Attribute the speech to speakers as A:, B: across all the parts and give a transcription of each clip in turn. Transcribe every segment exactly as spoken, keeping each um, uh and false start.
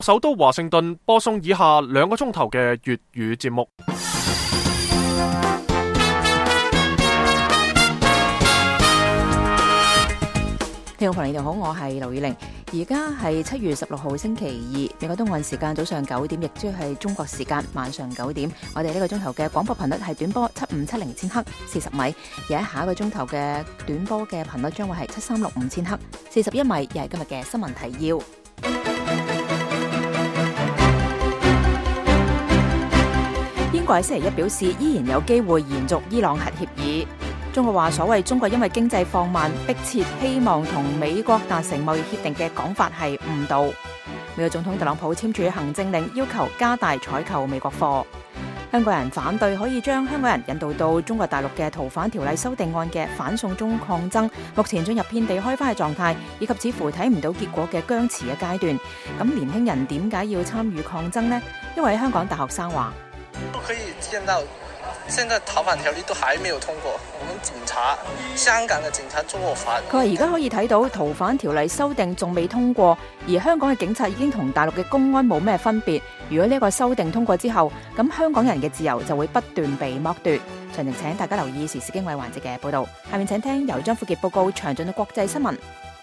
A: 首都華盛頓播送以下兩個鐘頭嘅粵語節目。
B: 聽眾朋友你哋好，我係劉以玲。而家係七月十六號星期二，美國東岸時間早上九點，亦即係中國時間晚上九點。我哋呢個鐘頭嘅廣播頻率係短波七五七零千赫四十米，而喺下一個鐘頭嘅短波嘅頻率將會係七三六五千赫四十一米，又係今日嘅新聞提要。英國喺星期一表示，依然有機會延續伊朗核協議。中國話所謂中國因為經濟放慢，迫切希望同美國達成貿易協定嘅講法係誤導。美國總統特朗普簽署行政令，要求加大採購美國貨。香港人反對可以將香港人引渡到中國大陸嘅逃犯條例修訂案嘅反送中抗爭，目前進入遍地開花嘅狀態，以及似乎睇唔到結果嘅僵持嘅階段。咁年輕人點解要參與抗爭呢？因為香港大學生話
C: 都可以見到現在逃犯條例都還沒有通過，我們警察香港嘅警察做法。
B: 佢話而家可以睇到逃犯條例修訂仲未通過，而香港嘅警察已經同大陸嘅公安冇咩分別。如果呢個修訂通過之後，咁香港人嘅自由就會不斷被剝奪。詳情請大家留意時事經緯環節嘅報道。下面請聽由張富傑報告詳盡嘅國際新聞。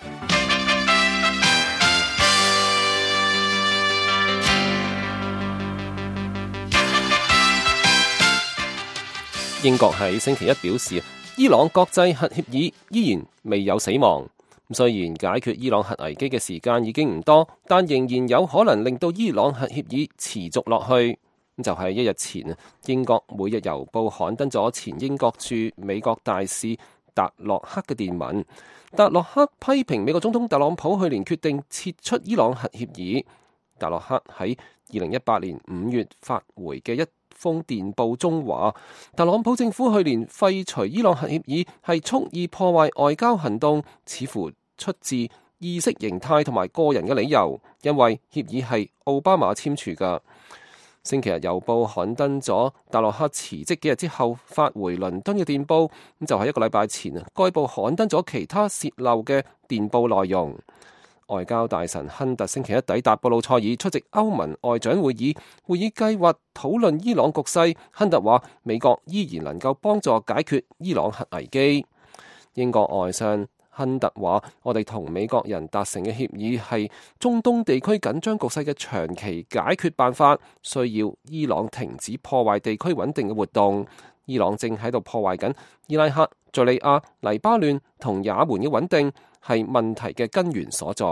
D: 英國喺星期一表示，伊朗國際核協議依然未有死亡。雖然解決伊朗核危機嘅時間已經唔多，但仍然有可能令到伊朗核協議持續落去。就係一日前，英國每日郵報刊登咗前英國駐美國大使達洛克嘅電文。達洛克批評美國總統特朗普去年決定撤出伊朗核協議。達洛克喺二零一八年五月發回嘅一封電報中話，特朗普政府去年廢除伊朗核協議係蓄意破壞外交行動，似乎出自意識形態同埋個人嘅理由，因為協議係奧巴馬簽署㗎。星期日郵報刊登咗達洛克辭職幾日之後發回倫敦嘅電報，咁就係一個禮拜前啊，該報刊登咗其他洩漏嘅電報內容。外交大臣亨特星期一抵達布魯塞爾出席歐盟外長會議，會議計劃討論伊朗局勢。亨特話美國依然能夠幫助解決伊朗核危機。英國外相亨特話，我哋同美國人達成嘅協議係中東地區緊張局勢嘅長期解決辦法，需要伊朗停止破壞地區穩定嘅活動。伊朗正喺度破壞緊伊拉克、敘利亞、黎巴嫩同也門嘅穩定，係問題嘅根源所在。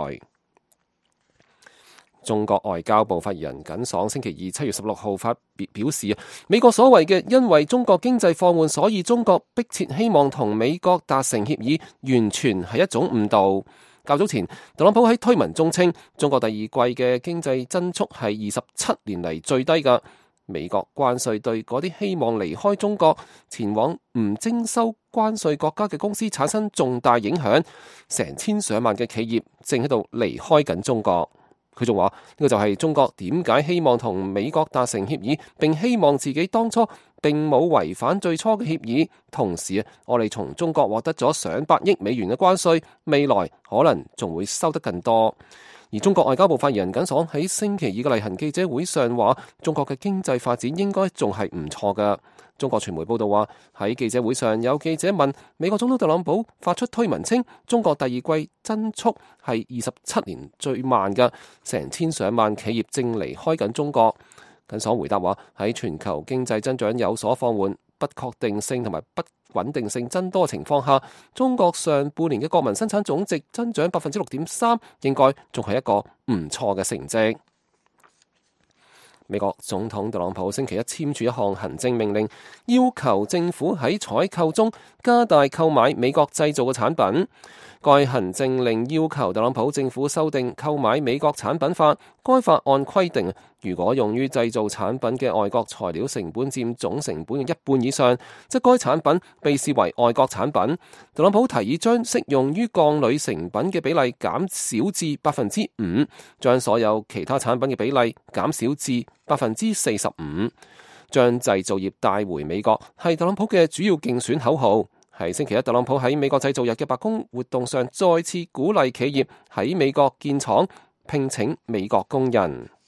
D: 中國外交部發言人耿爽星期二七月十六號發表表示，美國所謂嘅因為中國經濟放緩，所以中國迫切希望同美國達成協議，完全係一種誤導。較早前，特朗普喺推文中稱，中國第二季嘅經濟增速係二十七年嚟最低㗎。美國關稅對嗰啲希望離開中國前往唔徵收關稅國家嘅公司產生重大影響，成千上萬嘅企業正喺度離開緊中國。佢仲話呢個就係中國點解希望同美國達成協議，並希望自己當初並冇違反最初嘅協議。同時我哋從中國獲得咗上百億美元嘅關稅，未來可能仲會收得更多。而中國外交部發言人耿爽喺星期二嘅例行記者會上話，中國嘅經濟發展應該仲係唔錯㗎。中國傳媒報道話，喺記者會上有記者問美國總統特朗普發出推文稱，中國第二季增速係二十七年最慢㗎，成千上萬企業正離開緊中國。耿爽回答話，喺全球經濟增長有所放緩、不確定性同埋不穩定性增多情況下，中國上半年嘅國民生產總值增長百分之六點三，應該仲係一個唔錯嘅成績。美國總統特朗普星期一簽署一項行政命令，要求政府喺採購中加大購買美國製造嘅產品。該行政令要求特朗普政府修訂購買美國產品法。該法案規定，如果用於製造產品嘅外國材料成本佔總成本嘅一半以上，即該產品被視為外國產品。特朗普提議將適用於鋼鋁成品嘅比例減少至百分之五，將所有其他產品嘅比例減少至百分之四十五。將製造業帶回美國係特朗普嘅主要競選口號。喺星期一，特朗普喺美國製造日嘅白宮活動上再次鼓勵企業喺美國建廠，聘請美國工人。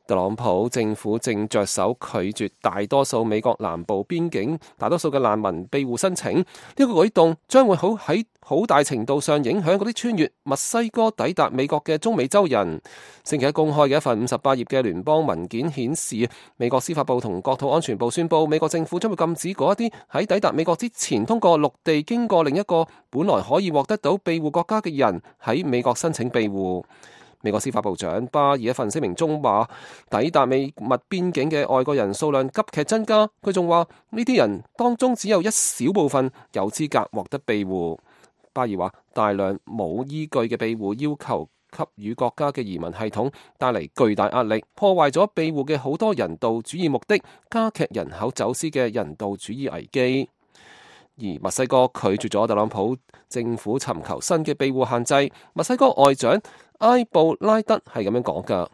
D: 特朗普政府正着手拒絕大多數美國南部邊境大多數嘅難民庇護申請，呢、這個舉動將會好喺好大程度上影響嗰啲穿越墨西哥抵達美國嘅中美洲人。星期一公開嘅一份五十八頁嘅聯邦文件顯示，美國司法部同國土安全部宣布，美國政府將會禁止嗰一啲喺抵達美國之前通過陸地經過另一個本來可以獲得到庇護國家嘅人喺美國申請庇護。美國司法部長巴爾一份聲明中話，抵達美墨邊境嘅外國人數量急劇增加。佢仲話呢啲人當中只有一小部分有資格獲得庇護。巴爾話，大量冇依據嘅庇護要求給予國家嘅移民系統帶嚟巨大壓力，破壞咗庇護嘅好多人道主義目的，加劇人口走私嘅人道主義危機。而墨西哥拒絕咗特朗普政府尋求新嘅庇護限制。墨西哥外長埃布拉德係咁樣講㗎。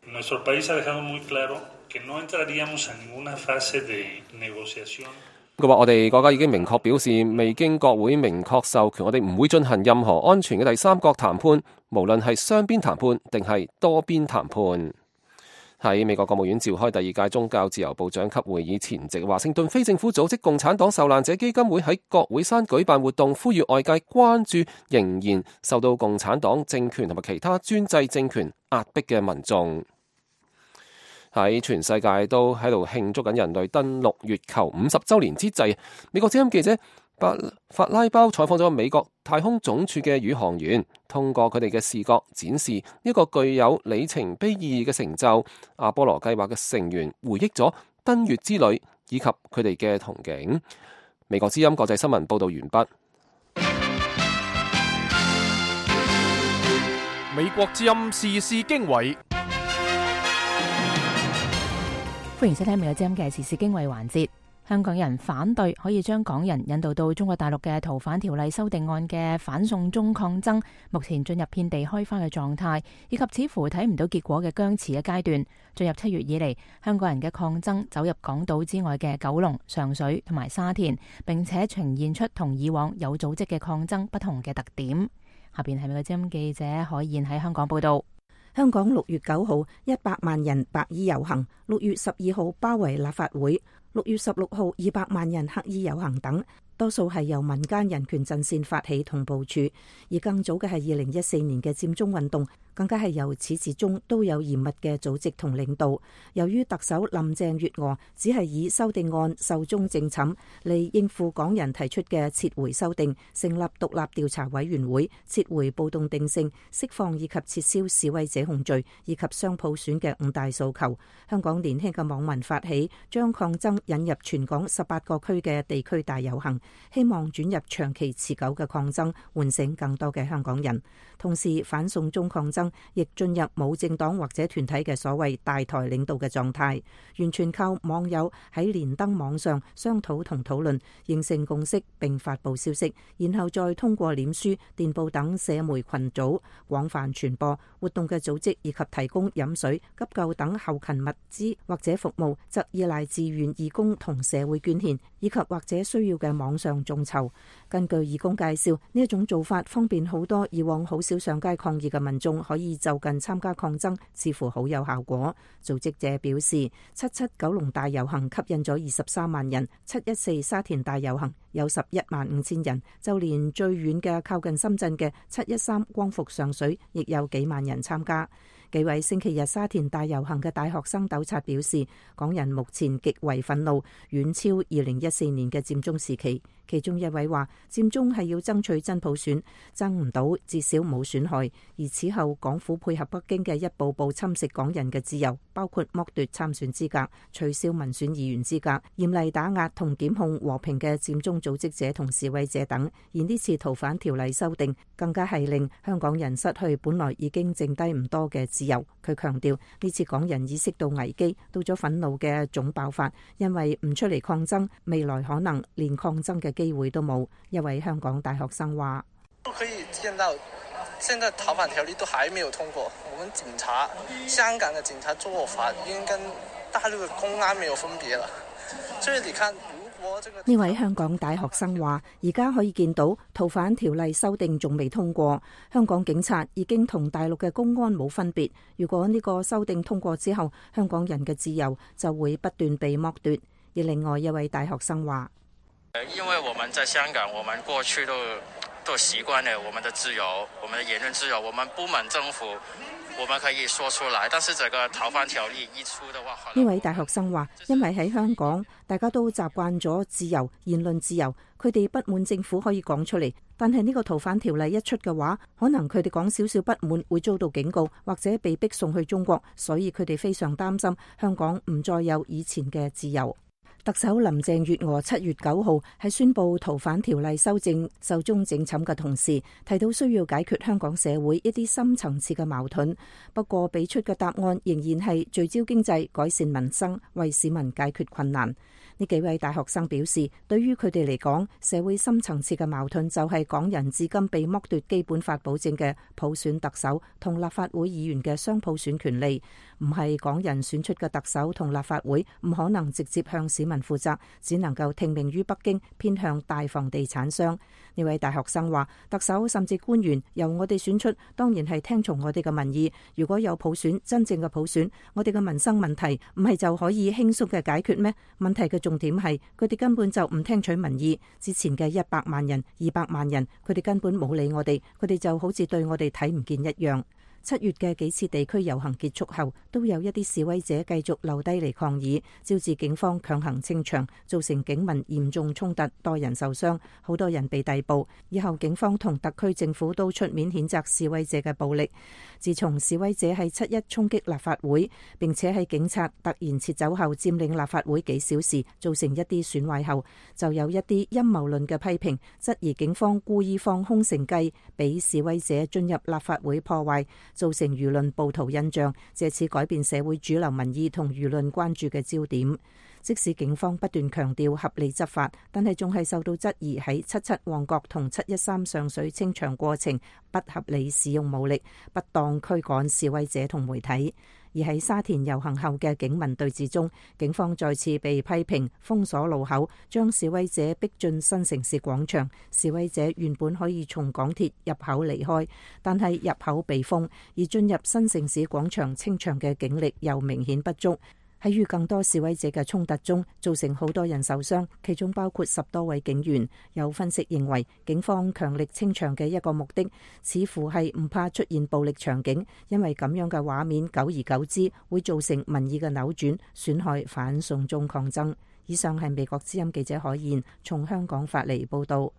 D: 佢話：我哋國家已經明確表示，未經國會明確授權，我哋唔會進行任何安全嘅第三國談判，無論係雙邊談判定係多邊談判。喺美國國務院召開第二屆宗教自由部長級會議前夕，華盛頓非政府組織共產黨受難者基金會喺國會山舉辦活動，呼籲外界關注仍然受到共產黨政權同埋其他專制政權壓迫嘅民眾。喺全世界都喺度慶祝緊人類登陸月球五十週年之際，美國之音記者巴法拉包採訪咗美國太空總署嘅宇航員，通過佢哋嘅視覺展示一個具有里程碑意義嘅成就。阿波羅計劃嘅成員回憶咗登月之旅以及佢哋嘅憧憬。美國之音國際新聞報道完畢。
A: 美國之音時事經緯，
B: 歡迎收聽美國之音嘅時事經緯環節。香港人反對可以將港人引渡到中國大陸嘅逃犯條例修訂案嘅反送中抗爭，目前進入遍地開花嘅狀態，以及似乎睇唔到結果嘅僵持嘅階段。進入七月以嚟，香港人嘅抗爭走入港島之外嘅九龍、上水同埋沙田，並且呈現出同以往有組織嘅抗爭不同嘅特點。下邊係美國之音記者海燕喺香港報道。
E: 香港六月九號一百萬人白衣遊行，六月十二號包圍立法會，六月十六號二百萬人黑衣遊行等，多數係由民間人權陣線發起同部署。而更早嘅係二零一四年嘅佔中運動，更加係由始至終都有嚴密嘅組織同領導。由於特首林鄭月娥只係以修訂案壽終正寢嚟應付港人提出嘅撤回修訂、成立獨立調查委員會、撤回暴動定性、釋放以及撤銷示威者控罪以及雙普選嘅五大訴求，香港年輕嘅網民發起將抗爭引入全港十八個區嘅地區大遊行，希望轉入長期持久嘅抗爭，喚醒更多嘅香港人。同時，反送中抗爭亦進入冇政黨或者團體嘅所謂大台領導嘅狀態，完全靠網友喺連登網上商討同討論，形成共識並發布消息，然後再通過臉書、電報等社媒群組廣泛傳播。活動嘅組織以及提供飲水、急救等後勤物資或者服務，則依賴自願義工同社會捐獻，以及或者需要嘅網上眾籌。根據義工介紹，呢一種做法方便好多以往好少上街抗議嘅民眾可以就近參加抗爭，似乎好有效果。組織者表示，七七九龍大遊行吸引咗二十三萬人，七一四沙田大遊行有十一萬五千人，就連最遠嘅靠近深圳嘅七一三光復上水亦有幾萬人參加。幾位星期日沙田大遊行嘅大學生糾察表示，港人目前極為憤怒，遠超二零一四年嘅佔中時期。其中一位話，佔中係要爭取真普選，爭唔到至少冇損害。而此後港府配合北京嘅一步步侵蝕港人嘅自由，包括剝奪參選資格、取消民選議員資格、嚴厲打壓同檢控和平嘅佔中組織者同示威者等。而呢次逃犯條例修訂更加係令香港人失去本來已經剩低唔多嘅自由。佢強調，呢次港人意識到危機，到咗憤怒嘅總爆發，因為唔出嚟抗爭，未來可能連抗爭嘅機會都冇。一位香港大學生話：
C: 可以見到，現在逃犯條例都還沒有通過，我們警察，香港的警察做法已經跟大陸的公安沒有分別了。所以你看，如果
E: 呢位香港大學生話，而家可以見到逃犯條例修訂仲未通過，香港警察已經同大陸嘅公安冇分別。如果呢個修訂通過之後，香港人嘅自由就會不斷被剝奪。而另外一位大學生話，
F: 因為我們在香港，我們過去都都習慣了我們的自由，我們的言論自由，我們不滿政府，我們可以說出來。但是這個逃犯條例一出的話，
E: 呢位大學生話，因為喺香港大家都習慣咗自由言論自由，佢哋不滿政府可以講出嚟。但係呢個逃犯條例一出嘅話，可能佢哋講少少不滿會遭到警告，或者被逼送去中國，所以佢哋非常擔心香港唔再有以前嘅自由。特首林鄭月娥七月九號喺宣布逃犯條例修正壽終正寢嘅同時，提到需要解決香港社會一啲深層次嘅矛盾。不過俾出嘅答案仍然係聚焦經濟、改善民生、為市民解決困難。呢幾位大學生表示，對於佢哋嚟講，社會深層次嘅矛盾就係港人至今被剝奪基本法保證嘅普選特首同立法會議員嘅雙普選權利。唔係港人選出嘅特首同立法會唔可能直接向市民負責，只能夠聽命於北京，偏向大房地產商。呢位大學生話，特首甚至官員由我哋選出，當然係聽從我哋嘅民意。如果有普選，真正嘅普選，我哋嘅民生問題唔係就可以輕鬆嘅解決咩？問題嘅重點係佢哋根本就唔聽取民意。之前嘅一百萬人、二百萬人，佢哋根本冇理我哋，佢哋就好似對我哋睇唔見一樣。七月嘅幾次地區遊行結束後，都有一啲示威者繼續留低嚟抗議，招致警方強行清場，造成警民嚴重衝突，多人受傷，好多人被逮捕。以後警方同特區政府都出面譴責示威者嘅暴力。自從示威者喺七一衝擊立法會，並且喺警察突然撤走後佔領立法會幾小時，造成一啲損壞後，就有一啲陰謀論嘅批評，質疑警方故意放空城計，俾示威者進入立法會破壞，造成輿論暴徒印象，借此改變社會主流民意同輿論關注嘅焦點。即使警方不斷強調合理執法，但係仲係受到質疑喺七七旺角同七一三上水清場過程不合理使用武力，不當驅趕示威者同媒體。而喺沙田遊行後嘅警民對峙中，警方再次被批評封鎖路口，將示威者逼進新城市廣場。示威者原本可以從港鐵入口離開，但係入口被封，而進入新城市廣場清場嘅警力又明顯不足。喺與更多示威者嘅衝突中，造成好多人受傷，其中包括十多位警員。有分析認為，警方強力清場嘅一個目的，似乎係唔怕出現暴力場景，因為咁樣嘅畫面久而久之會造成民意嘅扭轉，損害反送中抗爭。以上係美國之音記者海燕從香港發嚟報導。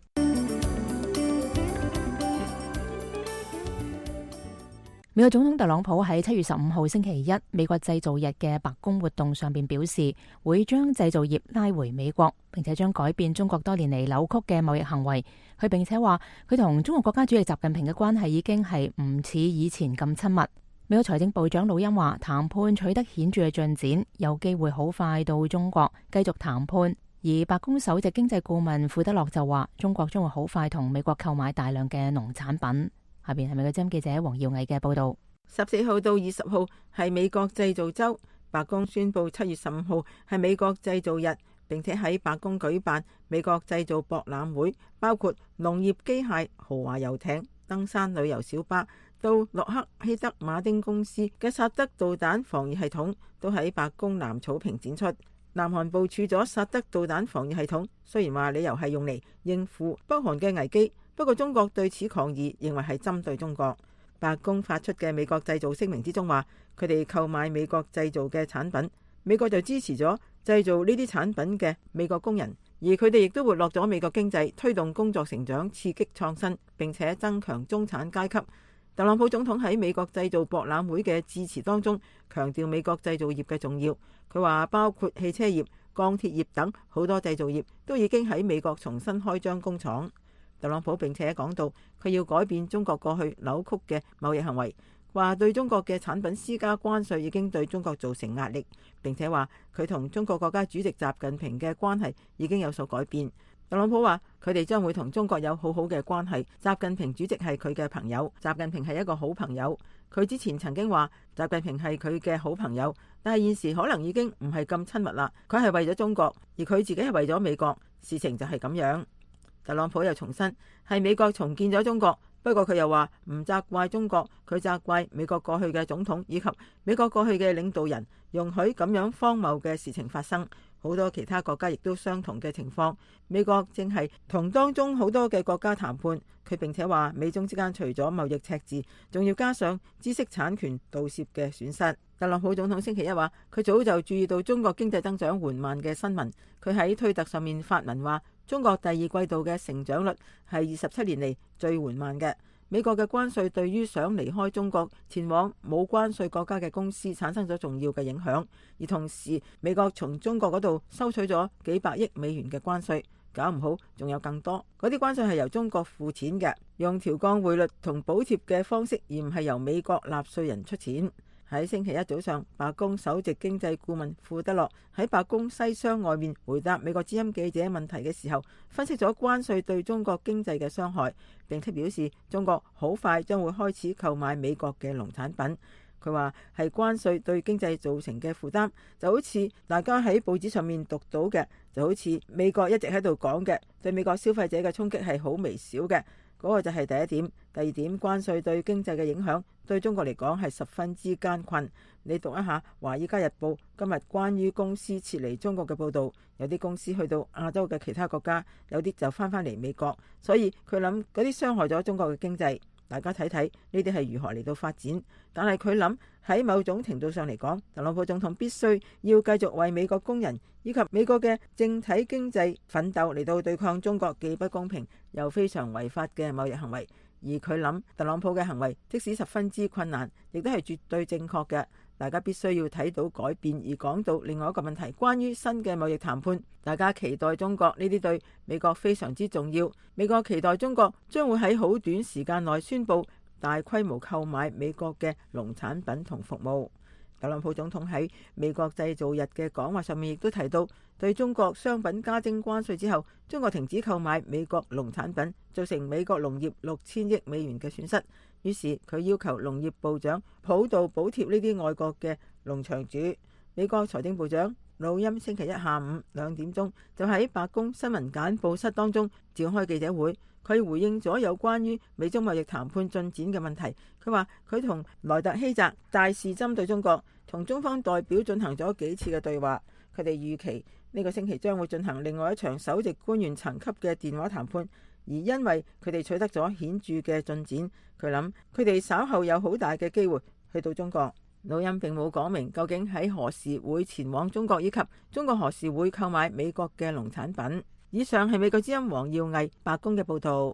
B: 美國總統特朗普喺七月十五號星期一美國製造日嘅白宮活動上邊表示，會將製造業拉回美國，並且將改變中國多年嚟扭曲嘅貿易行為。佢並且話，佢同中國國家主席習近平嘅關係已經係唔似以前咁親密。美國財政部長魯恩話，談判取得顯著嘅進展，有機會好快到中國繼續談判。而白宮首席經濟顧問庫德洛就話，中國將會好快同美國購買大量嘅農產品。下邊係美國之音記者黃耀毅嘅報道。
G: 十四號到二十號係美國製造周，白宮宣布七月十五號係美國製造日，並且喺白宮舉辦美國製造博覽會，包括農業機械、豪華遊艇、登山旅遊小巴，到洛克希德馬丁公司嘅薩德導彈防禦系統都喺白宮南草坪展出。南韓部署咗薩德導彈防禦系統，雖然話理由係用嚟應付北韓嘅危機，不過中國對此抗議，認為係針對中國。白宮發出嘅美國製造聲明之中話，佢哋購買美國製造嘅產品，美國就支持咗製造呢啲產品嘅美國工人，而佢哋亦都活絡咗美國經濟，推動工作成長，刺激創新，並且增強中產階級。特朗普總統喺美國製造博覽會嘅致辭當中，強調美國製造業嘅重要。佢話包括汽車業、鋼鐵業等好多製造業都已經喺美國重新開張工廠。特朗普並且講到，佢要改變中國過去扭曲嘅貿易行為，話對中國嘅產品施加關稅已經對中國造成壓力，並且話佢同中國國家主席習近平嘅關係已經有所改變。特朗普話佢哋將會同中國有好好嘅關係，習近平主席係佢嘅朋友，習近平係一個好朋友。 佢之前曾經話習近平係佢嘅好朋友，但係現時可能已經唔係咁親密啦。佢係為咗中國，而佢自己係為咗美國，事情就係咁樣。特朗普又重申係美國重建咗中國，不過佢又話唔責怪中國，佢責怪美國過去嘅總統以及美國過去嘅領導人容許咁樣荒謬嘅事情發生。好多其他國家亦都相同嘅情況，美國正係同當中好多嘅國家談判。佢並且話美中之間除咗貿易赤字，仲要加上知識產權盜竊嘅損失。特朗普總統星期一話佢早就注意到中國經濟增長緩慢嘅新聞，佢喺推特上面發文話中國第二季度嘅成長率係二十七年嚟最緩慢嘅。美國嘅關稅對於想離開中國前往冇關稅國家嘅公司產生咗重要嘅影響，而同時美國從中國嗰度收取咗幾百億美元嘅關稅，搞唔好仲有更多。嗰啲關稅係由中國付錢嘅，用調降匯率同補貼嘅方式，而唔係由美國納稅人出錢。喺星期一早上，白宮首席經濟顧問庫德洛喺白宮西廂外面回答美國之音記者問題嘅時候，分析咗關稅對中國經濟嘅傷害，並且表示中國好快將會開始購買美國嘅農產品。佢話係關稅對經濟造成嘅負擔，就好似大家喺報紙上面讀到嘅，就好似美國一直喺度講嘅，對美國消費者嘅衝擊係好微小嘅。嗰個就係第一點。第二點，關稅對經濟嘅影響對中國嚟講係十分之艱困。你讀一下《華爾街日報》今日關於公司撤離中國嘅報導，有啲公司去到亞洲嘅其他國家，有啲就翻返嚟美國，所以佢諗嗰啲傷害咗中國嘅經濟。大家睇睇呢啲係如何嚟到發展，但係佢諗喺某種程度上嚟講，特朗普總統必須要繼續為美國工人以及美國嘅整體經濟奮鬥嚟到對抗中國既不公平又非常違法嘅貿易行為。而佢諗特朗普嘅行為即使十分之困難，亦都係絕對正確嘅。大家必須要睇到改變，而講到另外一個問題，關於新嘅貿易談判，大家期待中國呢啲對美國非常之重要。美國期待中國將會喺好短時間內宣布大規模購買美國嘅農產品同服務。特朗普總統喺美國製造日嘅講話上面亦都提到，對中國商品加徵關稅之後，中國停止購買美國農產品，造成美國農業六千億美元嘅損失。於是佢要求農業部長普渡補貼呢啲外國嘅農場主。美國財政部長努欽星期一下午兩點鐘就喺白宮新聞簡報室當中召開記者會，佢回應咗有關於美中貿易談判進展嘅問題。佢話佢同萊特希澤大肆針對中國，同中方代表進行咗幾次嘅對話。佢哋預期呢個星期將會進行另外一場首席官員層級嘅電話談判，而因為佢哋取得咗顯著嘅進展，佢諗佢哋稍後有好大嘅機會去到中國。努欽並冇講明究竟喺何時會前往中國，以及中國何時會購買美國嘅農產品。以上係美國之音黃耀毅白宮嘅報道。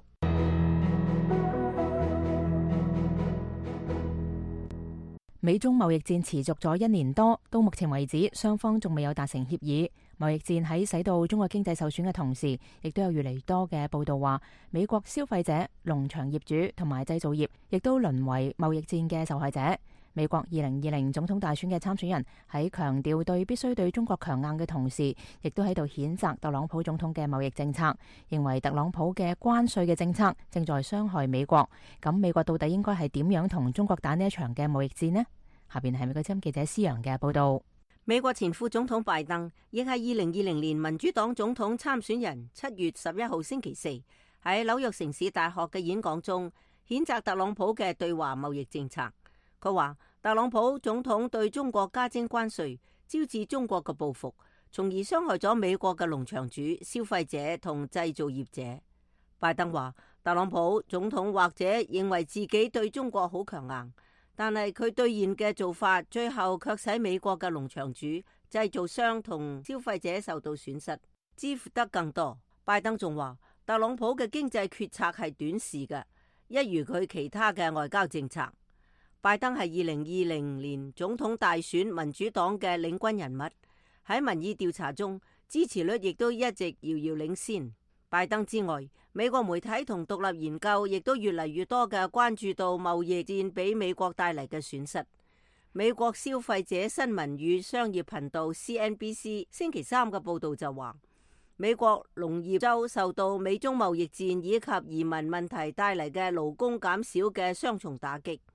B: 美中貿易戰持續咗一年多，到目前為止，雙方仲未有達成協議。貿易戰喺使到中國經濟受損嘅同時，亦都有越嚟越多嘅報道話，美國消費者、農場業主同埋製造業亦都淪為貿易戰嘅受害者。美國二零二零總統大選嘅參選人喺強調對必須對中國強硬嘅同時，亦都喺度譴責特朗普總統嘅貿易政策，認為特朗普嘅關稅嘅政策正在傷害美國。咁美國到底應該係點樣同中國打呢一場嘅貿易戰呢？下邊係美國之音記者施洋嘅報道。
H: 美國前副總統拜登亦係二零二零年民主黨總統參選人，七月十一號星期四喺紐約城市大學嘅演講中，譴責特朗普嘅對華貿易政策。佢話特朗普總統對中國加徵關稅，招致中國嘅報復，從而傷害咗美國嘅農場主、消費者同製造業者。拜登話特朗普總統或者認為自己對中國好強硬，但係佢兌現嘅做法，最後卻使美國嘅農場主、製造商同消費者受到損失，支付得更多。拜登仲話特朗普嘅經濟決策係短視嘅，一如佢其他嘅外交政策。拜登係二零二零年總統大選民主黨嘅領軍人物，喺民意調查中支持率亦都一直遙遙領先。拜登之外，美國媒體同獨立研究亦都越嚟越多嘅關注到貿易戰俾美國帶嚟嘅損失。美國消費者新聞與商業頻道 C N B C 星期三嘅報道就話，美國農業州受到美中貿易戰以及移民問題帶嚟嘅勞工減少嘅雙重打擊。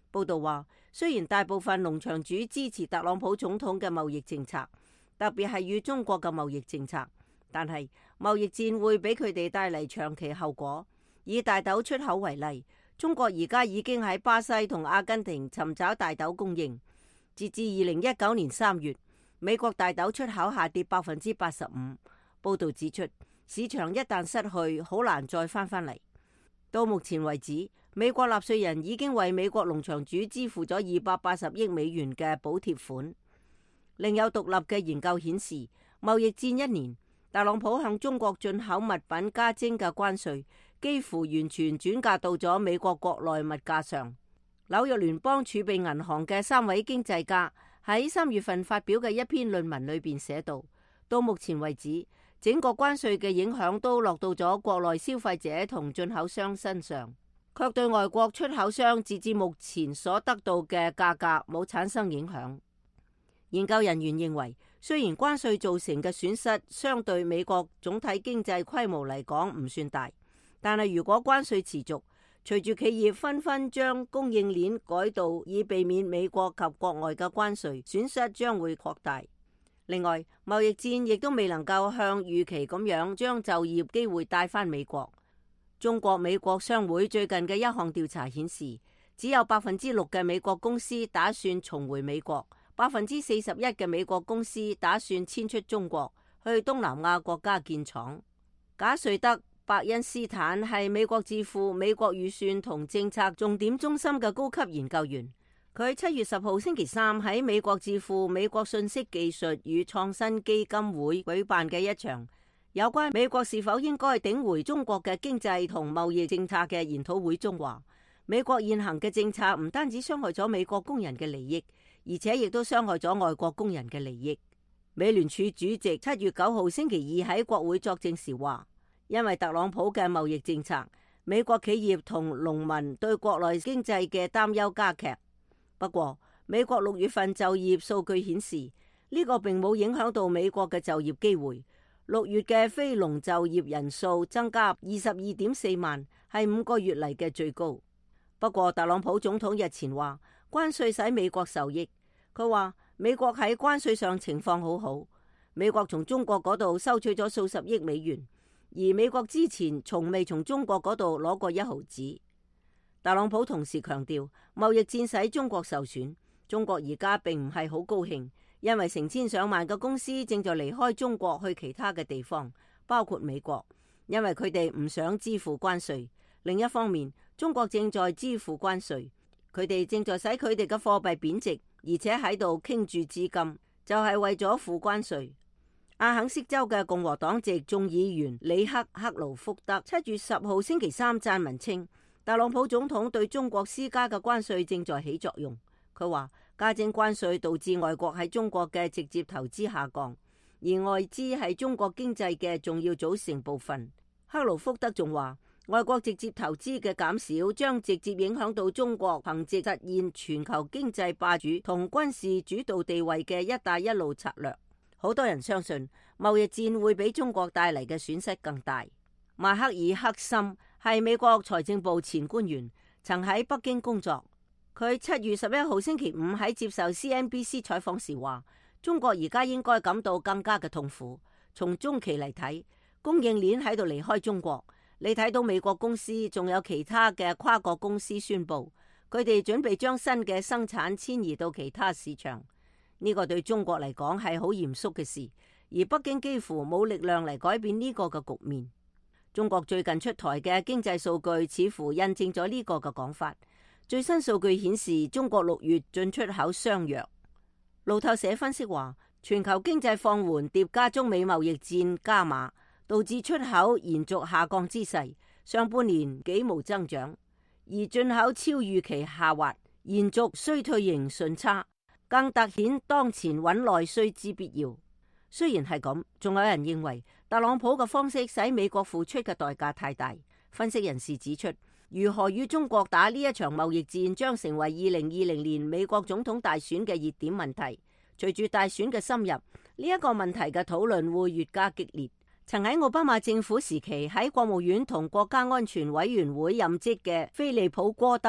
H: 報道話，雖然大部分農場主支持特朗普總統嘅貿易政策，特別係與中國嘅貿易政策，但係貿易戰會俾佢哋帶嚟長期後果。以大豆出口為例，中國而家已經喺巴西同阿根廷尋找大豆供應。截至二零一九年三月，美國大豆出口下跌百分之八十五。報道指出，市場一旦失去，好難再翻返嚟。到目前為止，美國納稅人已經為美國農場主支付咗二百八十億美元嘅補貼款。另有獨立嘅研究顯示，貿易戰一年，特朗普向中國進口物品加徵嘅關稅幾乎完全轉嫁到咗美國國內物價上。紐約聯邦儲備銀行嘅三位經濟家喺三月份發表嘅一篇論文裏邊寫道，到目前為止，整個關稅嘅影響都落到咗國內消費者同進口商身上，卻對外國出口商截至目前所得到嘅價格冇產生影響。研究人員認為，雖然關稅造成嘅損失相對美國總體經濟規模嚟講唔算大，但係如果關稅持續，隨住企業紛紛將供應鏈改道以避免美國及國外嘅關稅，損失將會擴大。另外，貿易戰亦都未能夠向預期咁樣將就業機會帶返美國。中國美國商會最近嘅一項調查顯示，只有百分之六嘅美國公司打算重回美國，百分之四十一嘅美國公司打算遷出中國，去東南亞國家建廠。賈瑞德·伯恩斯坦係美國智庫美國預算同政策重點中心嘅高級研究員。佢七月十號星期三喺美國智庫美國信息技術與創新基金會舉辦嘅一場有關美國是否應該頂回中國嘅經濟同貿易政策嘅研討會中話，美國現行嘅政策唔單止傷害咗美國工人嘅利益，而且亦都傷害咗外國工人嘅利益。美聯儲主席七月九號星期二喺國會作證時話，因為特朗普嘅貿易政策，美國企業同農民對國內經濟嘅擔憂加劇。不過，美國六月份就業數據顯示，呢個並冇影響到美國嘅就業機會。六月嘅非農就業人數增加二十二點四萬，係五個月嚟嘅最高。不過，特朗普總統日前話，關稅使美國受益。佢話美國喺關稅上情況好好，美國從中國嗰度收取咗數十億美元，而美國之前從未從中國嗰度攞過一毫子。特朗普同時強調，貿易戰使中國受損，中國而家並唔係好高興。因為成千上萬嘅公司正在離開中國去其他嘅地方，包括美國，因為佢哋唔想支付關稅。另一方面，中國正在支付關稅，佢哋正在使佢哋嘅貨幣貶值，而且喺度傾注資金，就係、是、為咗付關稅。阿肯色州嘅共和黨籍眾議員里克克勞福德七月十號星期三撰文稱，特朗普總統對中國施加嘅關稅正在起作用。佢話加徵關稅導致外國喺中國嘅直接投資下降，而外資係中國經濟嘅重要組成部分。克勞福德仲話，外國直接投資嘅減少將直接影響到中國憑藉實現全球經濟霸主同軍事主導地位嘅一帶一路策略。好多人相信貿易戰會比中國帶嚟嘅損失更大。邁克爾克森係美國財政部前官員，曾喺北京工作。佢七月十一號星期五喺接受 C N B C 採訪時話，中國而家應該感到更加嘅痛苦。從中期嚟睇，供應鏈喺度離開中國。你睇到美國公司仲有其他嘅跨國公司宣布，佢哋準備將新嘅生產遷移到其他市場。呢個對中國嚟講係好嚴肅嘅事，而北京幾乎冇力量嚟改變呢個嘅局面。中國最近出台嘅經濟數據似乎印證咗呢個嘅講法。最新數據顯示，中國六月進出口相若。路透社分析話，全球經濟放緩疊加中美貿易戰加碼，導致出口延續下降之勢，上半年幾無增長，而進口超預期下滑，延續衰退型順差，更凸顯當前穩內需之必要。雖然係咁，仲有人認為特朗普嘅方式使美國付出嘅代價太大。分析人士指出，如何與中國打呢一場貿易戰將成為二零二零年美國總統大選嘅熱點問題。隨住大選嘅深入，呢一個問題嘅討論會越加激烈。曾喺奧巴馬政府時期喺國務院同國家安全委員會任職嘅菲利普戈登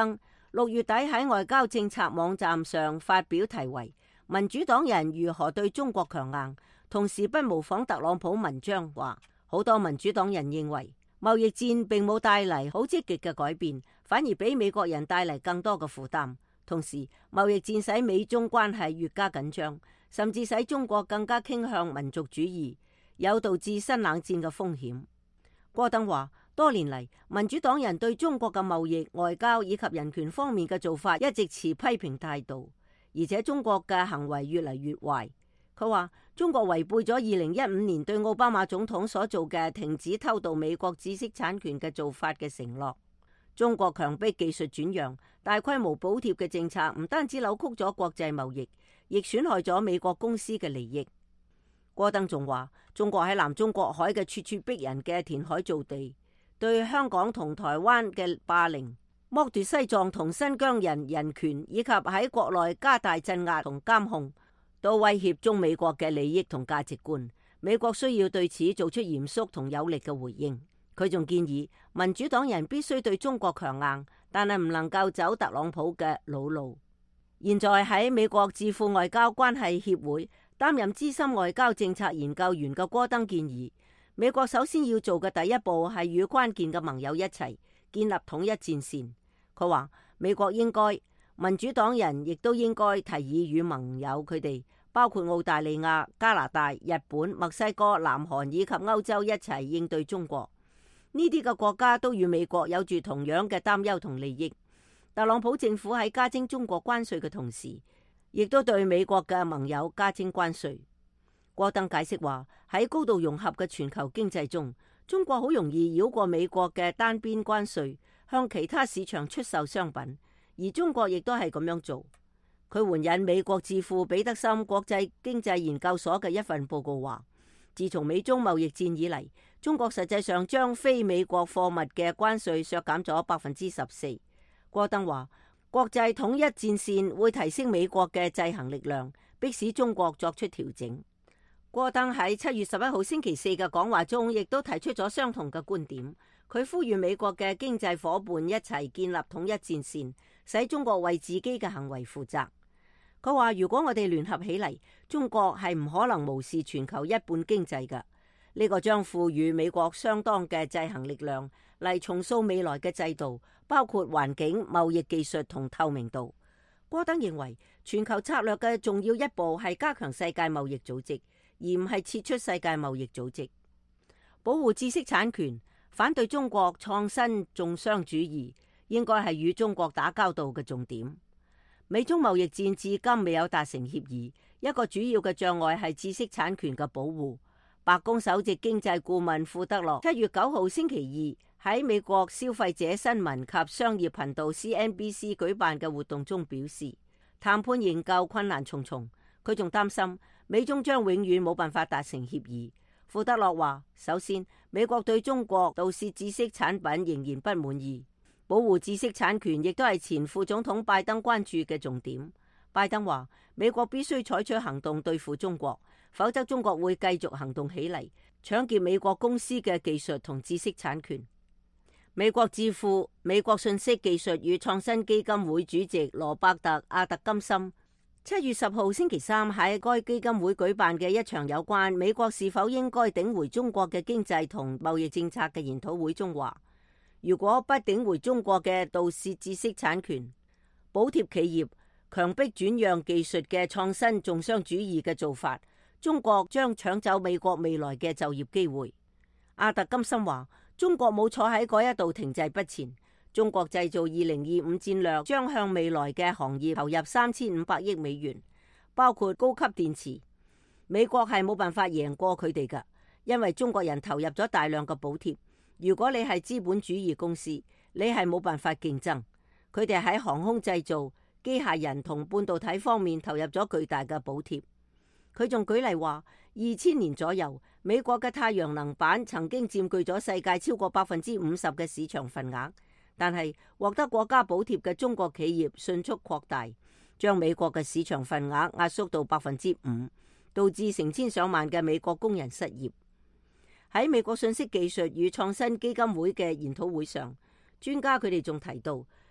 H: 六月底喺外交政策網站上發表題為《民主黨人如何對中國強硬》，同時不模仿特朗普文章，話好多民主黨人認為貿易戰並冇帶嚟好積極嘅改變，反而俾美國人帶嚟更多嘅負擔。同時，貿易戰使美中關係越加緊張，甚至使中國更加傾向民族主義，有導致新冷戰嘅風險。戈登話，多年嚟，民主黨人對中國嘅貿易、外交以及人權方面嘅做法一直持批評態度，而且中國嘅行為越嚟越壞。佢話中國違背咗二零一五年對奧巴馬總統所做嘅停止偷渡美國知識產權嘅做法嘅承諾。中國強迫技術轉讓、大規模補貼嘅政策，唔單止扭曲咗國際貿易，亦損害咗美國公司嘅利益。戈登仲話，中國喺南中國海嘅處處逼人嘅填海造地，對香港同台灣嘅霸凌、剝奪西藏同新疆人人權，以及喺國內加大鎮壓同監控，都威脅中美國嘅利益同價值觀。美國需要對此做出嚴肅同有力嘅回應。佢仲建議民主黨人必須對中國強硬，但係唔能夠走特朗普嘅老路。現在喺美國智庫外交關係協會擔任資深外交政策研究員嘅戈登建議，美國首先要做嘅第一步係與關鍵嘅盟友一齊建立統一戰線。佢話美國應該，民主黨人亦都應該提議與盟友佢哋，包括澳大利亞、加拿大、日本、墨西哥、南韓以及歐洲一齊應對中國。呢啲嘅國家都與美國有住同樣嘅擔憂同利益。特朗普政府喺加徵中國關稅嘅同時，亦都對美國嘅盟友加徵關稅。戈登解釋話，喺高度融合嘅全球經濟中，中國好容易繞過美國嘅單邊關稅，向其他市場出售商品，而中國亦都係咁樣做。佢援引美國智庫彼得森國際經濟研究所嘅一份報告話，自從美中貿易戰以嚟，中國實際上將非美國貨物嘅關稅削減咗百分之十四。戈登話，國際統一戰線會提升美國嘅制衡力量，迫使中國作出調整。戈登喺七月十一號星期四嘅講話中，亦都提出咗相同嘅觀點。佢呼籲美國嘅經濟夥伴一齊建立統一戰線，使中國為自己嘅行為負責。佢話，如果我哋聯合起嚟，中國係唔可能無視全球一半經濟嘅。呢個將賦予美國相當嘅制衡力量嚟重塑未來嘅制度，包括環境、貿易技術同透明度。戈登認為，全球策略嘅重要一步係加強世界貿易組織，而唔係撤出世界貿易組織。保護知識產權、反對中國創新重商主義，應該係與中國打交道嘅重點。美中貿易戰至今未有達成協議，一個主要嘅障礙係知識產權嘅保護。白宮首席經濟顧問庫德洛七月九號星期二喺美國消費者新聞及商業頻道 C N B C 舉辦嘅活動中表示，談判仍舊困難重重。佢仲擔心美中將永遠冇辦法達成協議。庫德洛話，首先，美國對中國盜竊知識產品仍然不滿意，保護知識產權亦都係前副總統拜登關注嘅重點。拜登話，美國必須採取行動對付中國，否則中國會繼續行動起嚟，搶劫美國公司嘅技術同知識產權。美國智庫美國信息技術與創新基金會主席羅伯特阿特金森七月十號星期三喺該基金會舉辦嘅一場有關美國是否應該頂回中國嘅經濟同貿易政策嘅研討會中話，如果不頂回中國嘅盜竊知識產權、補貼企業、強迫轉讓技術嘅創新重商主義嘅做法，中國將搶走美國未來嘅就業機會。阿特金森話，中國冇坐喺嗰一度停滯不前，中國製造二零二五戰略將向未來嘅行業投入三千五百億美元，包括高級電池。美國係冇辦法贏過佢哋㗎，因為中國人投入咗大量嘅補貼。如果你係資本主義公司，你係冇辦法競爭。佢哋喺航空製造、機械人同半導體方面投入咗巨大嘅補貼。佢仲舉例話，二千年左右，美國嘅太陽能板曾經佔據咗世界超過百分之五十嘅市場份額，但係獲得國家補貼嘅中國企業迅速擴大，將美國嘅市場份額壓縮到百分之五，導致成千上萬嘅美國工人失業。喺美國信息技術與創新基金會嘅研討會上，專家佢哋仲提到，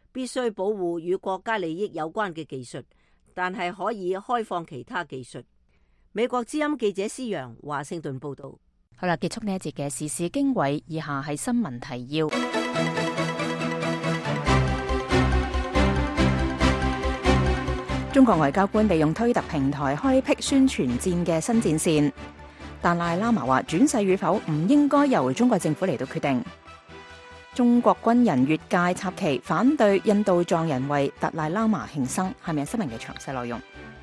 H: 必須保護與國家利益有關嘅技術，但係可以開放其他技術。美國之音記者施陽華盛頓報道。
B: 好啦，結束呢一節嘅時事經緯，以下係新聞提要。中國外交官利用推特平台開闢宣傳戰嘅新戰線。達賴喇嘛話轉世與否唔應該由中國政府嚟到決定。中國軍人越界插旗反對印度藏人為達賴喇嘛慶生，係咪新聞嘅詳細內容？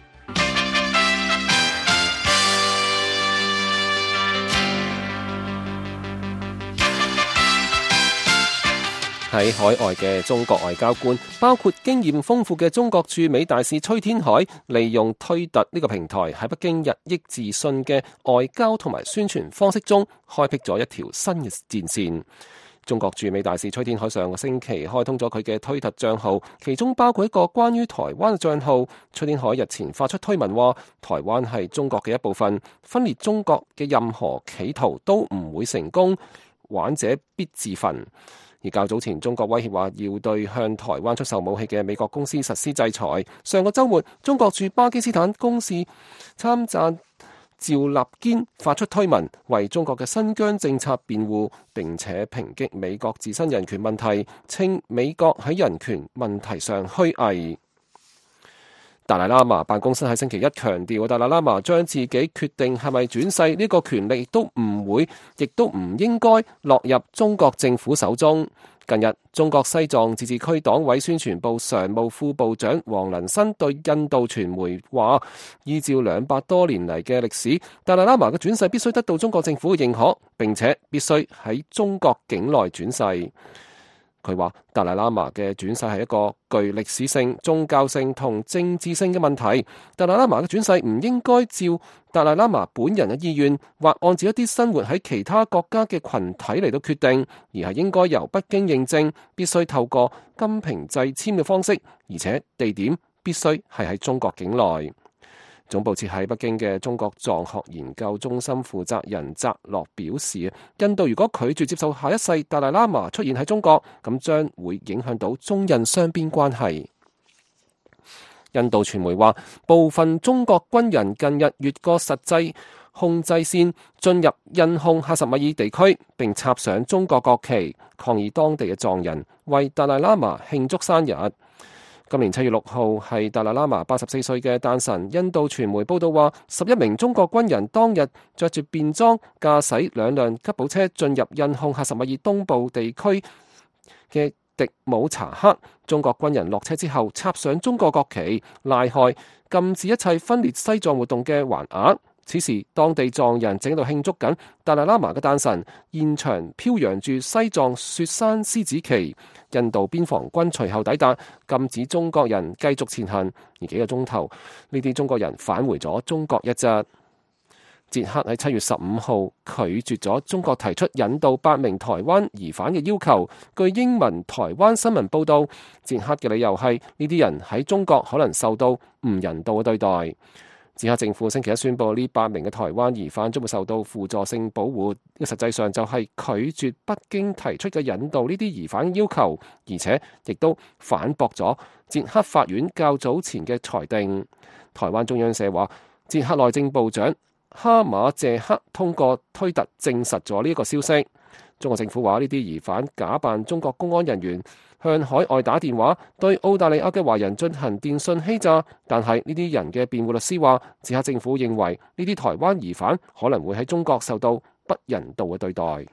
D: 喺海外嘅中國外交官，包括經驗豐富嘅中國駐美大使崔天凱，利用推特呢個平台喺北京日益自信嘅外交同埋宣傳方式中，開闢咗一條新嘅戰線。中國駐美大使崔天凱上個星期開通咗佢嘅推特帳號，其中包括一個關於台灣嘅帳號。崔天凱日前發出推文話，台灣係中國嘅一部分，分裂中國嘅任何企圖都唔會成功，玩者必自焚。而較早前，中國威脅話要對向台灣出售武器嘅美國公司實施制裁。上個週末，中國駐巴基斯坦公使參贊趙立堅發出推文，為中國嘅新疆政策辯護，並且抨擊美國自身人權問題，稱美國喺人權問題上虛偽。達賴喇嘛辦公室喺星期一強調，達賴喇嘛將自己決定係咪轉世呢個權力都唔會，亦都唔應該落入中國政府手中。近日，中國西藏自治區黨委宣傳部常務副部長黃能新對印度傳媒話，依照兩百多年嚟嘅歷史，達賴喇嘛嘅轉世必須得到中國政府嘅認可，並且必須喺中國境內轉世。佢話達賴喇嘛嘅轉世係一個具歷史性、宗教性同政治性嘅問題。達賴喇嘛嘅轉世唔應該照達賴喇嘛本人嘅意願，或按照一啲生活喺其他國家嘅群體嚟到決定，而係應該由北京認證，必須透過金瓶掣籤嘅方式，而且地點必須係喺中國境內。總部設喺北京嘅中國藏學研究中心負責人澤洛表示，印度如果拒絕接受下一世達賴喇嘛出現喺中國，咁將會影響到中印雙邊關係。印度傳媒話，部分中國軍人近日越過實際控制線，進入印控喀什米爾地區，並插上中國國旗，抗議當地嘅藏人為達賴喇嘛慶祝生日。今年七月六號係達賴喇嘛八十四歲嘅誕辰。印度傳媒報道話，十一名中國軍人當日着住便裝，駕駛兩輛吉普車進入印控喀什米爾東部地區嘅迪姆查克。中國軍人落車之後，插上中國國旗，拉開禁止一切分裂西藏活動嘅橫額。此時，當地藏人正喺度慶祝緊達賴喇嘛嘅誕辰，現場飄揚住西藏雪山獅子旗。印度邊防軍隨後抵達，禁止中國人繼續前行。而幾個鐘頭，呢啲中國人返回咗中國一側。捷克喺七月十五號拒絕咗中國提出引渡八名台灣疑犯嘅要求。據英文台灣新聞報道，捷克嘅理由係呢啲人喺中國可能受到唔人道嘅對待。捷克政府星期一宣布，呢八名嘅台灣疑犯將會受到輔助性保護。呢實際上就係拒絕北京提出嘅引渡呢啲疑犯要求，而且亦都反駁咗捷克法院較早前嘅裁定。台灣中央社話，捷克內政部長哈馬謝克通過推特證實咗呢一個消息。中國政府話，呢啲疑犯假扮中國公安人員，向海外打電話，對澳大利亞嘅華人進行電訊欺詐。但係呢啲人嘅辯護律師話，捷克政府認為呢啲台灣疑犯可能會喺中國受到不人道嘅對待。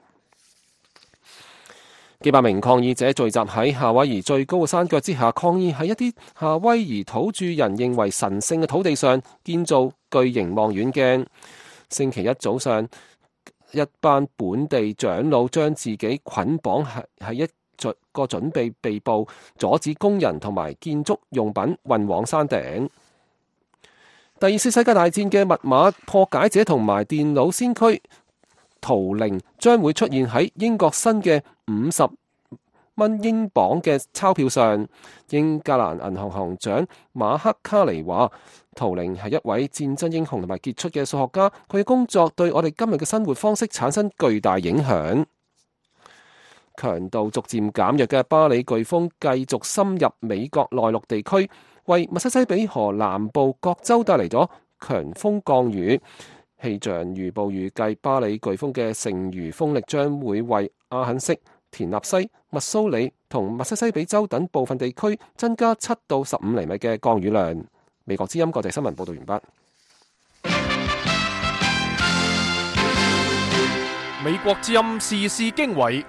D: 幾百名抗議者聚集喺夏威夷最高嘅山腳之下，抗議喺一啲夏威夷土著人認為神聖嘅土地上建造巨型望遠鏡。星期一早上，一班本地長老將自己捆綁喺喺一個準備被捕，阻止工人同埋建築用品運往山頂。第二次世界大戰嘅密碼破解者同埋電腦先驅圖靈將會出現喺英國新嘅五十蚊英鎊嘅鈔票上。英格蘭銀行行長馬克卡尼話，圖靈係一位戰爭英雄同埋傑出嘅數學家，佢嘅工作對我哋今日嘅生活方式產生巨大影響。 強度逐漸減弱嘅巴里颶風繼續深入美國內陸地區，為密西西比河南部各州帶嚟咗強風降雨。氣象預報預計巴里颶風嘅剩餘風力將會為阿肯色、田納西、密蘇里同密西西比州等部分地區增加七到十五厘米嘅降雨量。美國之音國際新聞報道完畢。
A: 美國之音時事經緯，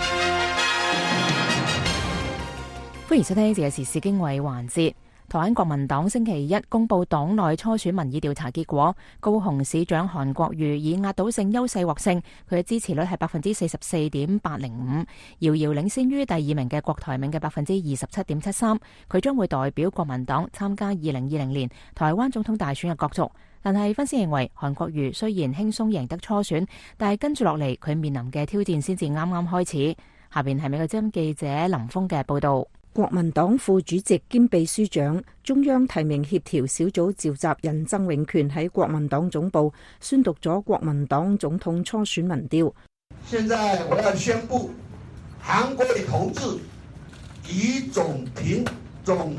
B: 歡迎收聽呢節嘅時事經緯環節。台灣國民黨星期一公布黨內初選民意調查結果，高雄市長韓國瑜以壓倒性優勢獲勝，佢嘅支持率係百分之四十四點八零五，遙遙領先於第二名嘅郭台銘嘅百分之二十七點七三。佢將會代表國民黨參加二零二零年台灣總統大選嘅角逐。但係分析認為，韓國瑜雖然輕鬆贏得初選，但係跟住落嚟佢面臨嘅挑戰先至啱啱開始。下邊係美國之音記者林峰嘅報道。
E: 國民黨副主席兼秘書長、中央提名協調小組召集人曾永權喺國民黨總部宣讀咗國民黨總統初選民調。
I: 現在我要宣布，韓國瑜同志以總平總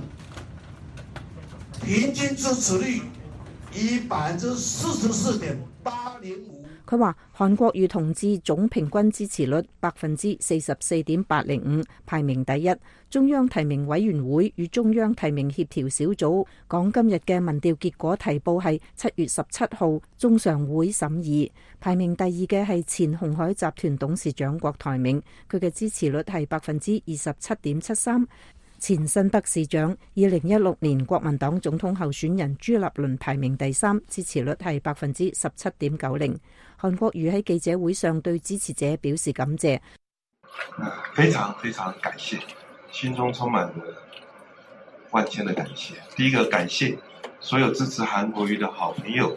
I: 平均支持率以百分之四十四點八零五。
E: 佢話韓國瑜同志總平均支持率百分之四十四點八零五，排名第一。中央提名委員會與中央提名協調小組講今日嘅民調結果提報係七月十七號中常會審議，排名第二嘅係前鴻海集團董事長郭台銘，佢嘅支持率係百分之二十七點七三。前新北市長、二零一六年國民黨總統候選人朱立倫排名第三，支持率係百分之十七點九零。韓國瑜喺記者會上對支持者表示感謝，
J: 非常非常感謝，心中充滿了萬千的感謝。第一個感謝所有支持韓國瑜的好朋友。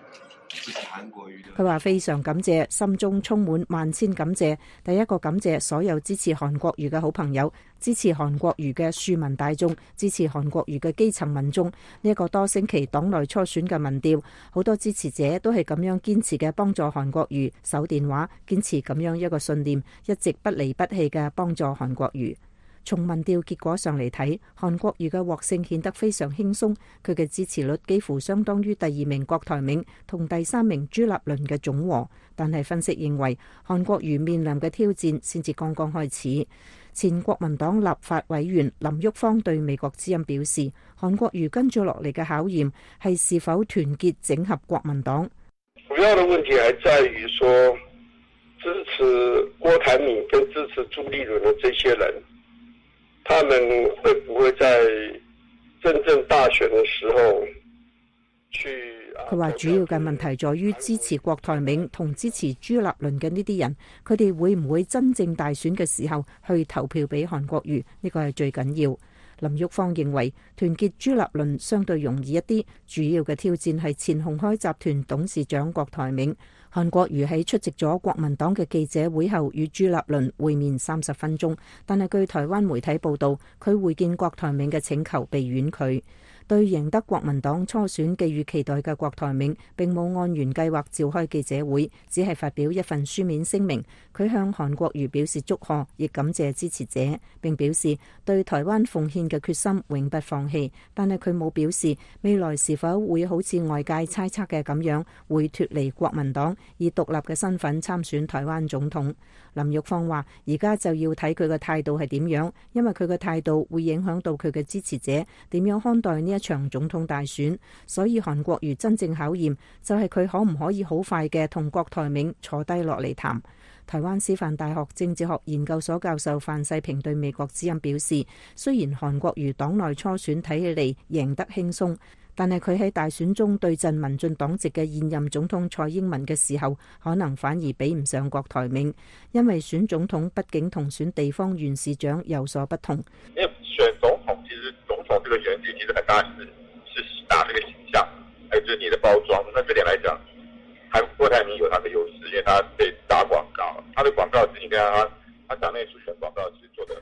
E: 佢話非常感謝，心中充滿萬千感謝。第一個感謝所有支持韓國瑜嘅好朋友，支持韓國瑜嘅庶民大眾，支持韓國瑜嘅基層民眾。呢、這、一個多星期黨內初選嘅民調，好多支持者都係咁樣堅持嘅，幫助韓國瑜守電話，堅持咁樣一個信念，一直不離不棄嘅幫助韓國瑜。從民調結果上嚟睇，韓國瑜嘅獲勝顯得非常輕鬆，佢嘅支持率幾乎相當於第二名郭台銘同第三名朱立倫嘅總和。但係分析認為，韓國瑜面臨嘅挑戰先至剛剛開始。前國民黨立法委員林旭芳對美國之音表示，韓國瑜跟住落嚟嘅考驗係是否團結整合國民黨。
K: 主要的問題還在於說，支持郭台銘跟支持朱立倫的這些人，他們會不會在真正大選的時候去？
E: 佢話主要嘅問題在於支持郭台銘同支持朱立倫嘅呢啲人，佢哋會唔會真正大選嘅時候去投票俾韓國瑜？呢個係最緊要。林旭芳認為團結朱立倫相對容易一啲，主要嘅挑戰係前鴻海集團董事長郭台銘。韓國瑜喺出席咗國民黨嘅記者會後，與朱立倫會面三十分鐘，但係據台灣媒體報道，佢會見郭台銘嘅請求被婉拒。對贏得國民黨初選寄予期待嘅郭台銘，並冇按原計劃召開記者會，只係發表一份書面聲明。佢向韓國瑜表示祝賀，亦感謝支持者，並表示對台灣奉獻嘅決心永不放棄。但係佢冇表示未來是否會好似外界猜測嘅咁樣，會脫離國民黨，以獨立嘅身份參選台灣總統。林玉芳話：而家就要睇佢嘅態度係點樣，因為佢嘅態度會影響到佢嘅支持者點樣看待呢一場總統大選。所以韓國瑜真正考驗就係佢可唔可以好快嘅同郭台銘坐低落嚟談。台灣師範大學政治學研究所教授范世平對美國之音表示，雖然韓國瑜黨內初選睇起嚟贏得輕鬆，但係佢喺大選中對陣民進黨籍嘅現任總統蔡英文嘅時候，可能反而比唔上郭台銘，因為選總統畢竟同選地方縣市長有所不同。
K: 因為選總統，其實總統這個選舉其實很大是是打這個形象，還有就是你的包裝。那這點來講，韓郭台銘有他的優勢，因為他被打廣告，他的廣告是應該他他黨內初選廣告其實做得。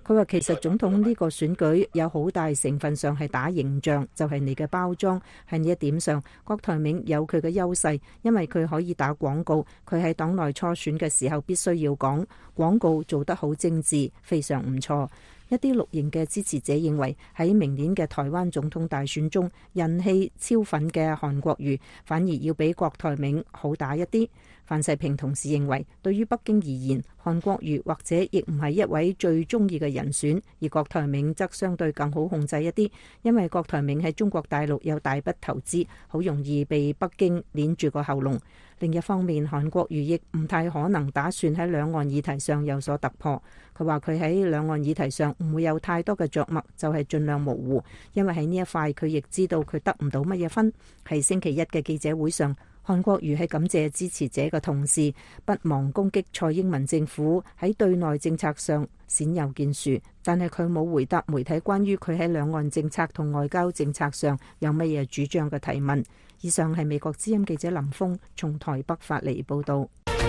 E: 佢話其實總統呢個選舉有好大成分上係打形象，就係你嘅包裝。喺呢一點上，郭台銘有佢嘅優勢，因為佢可以打廣告。佢喺黨內初選嘅時候必須要講廣告做得好精緻，非常唔錯。一啲綠營嘅支持者認為喺明年嘅台灣總統大選中，人氣超粉嘅韓國瑜反而要比郭台銘好打一啲。范世平同時認為，對於北京而言，韓國瑜或者亦唔係一位最中意嘅人選，而郭台銘則相對更好控制一啲，因為郭台銘喺中國大陸有大筆投資，好容易被北京捏住個喉嚨。另一方面，韓國瑜亦唔太可能打算喺兩岸議題上有所突破。佢話佢喺兩岸議題上唔會有太多嘅著墨，就係盡量模糊，因為喺呢一塊佢亦知道佢得唔到乜嘢分。喺星期一嘅記者會上，韓國瑜喺感謝支持者嘅同時，不忘攻擊蔡英文政府喺對內政策上鮮有建樹，但係佢冇回答媒體關於佢喺兩岸政策同外交政策上有乜嘢主張嘅提問。以上係美國之音記者林峰從台北發嚟報道。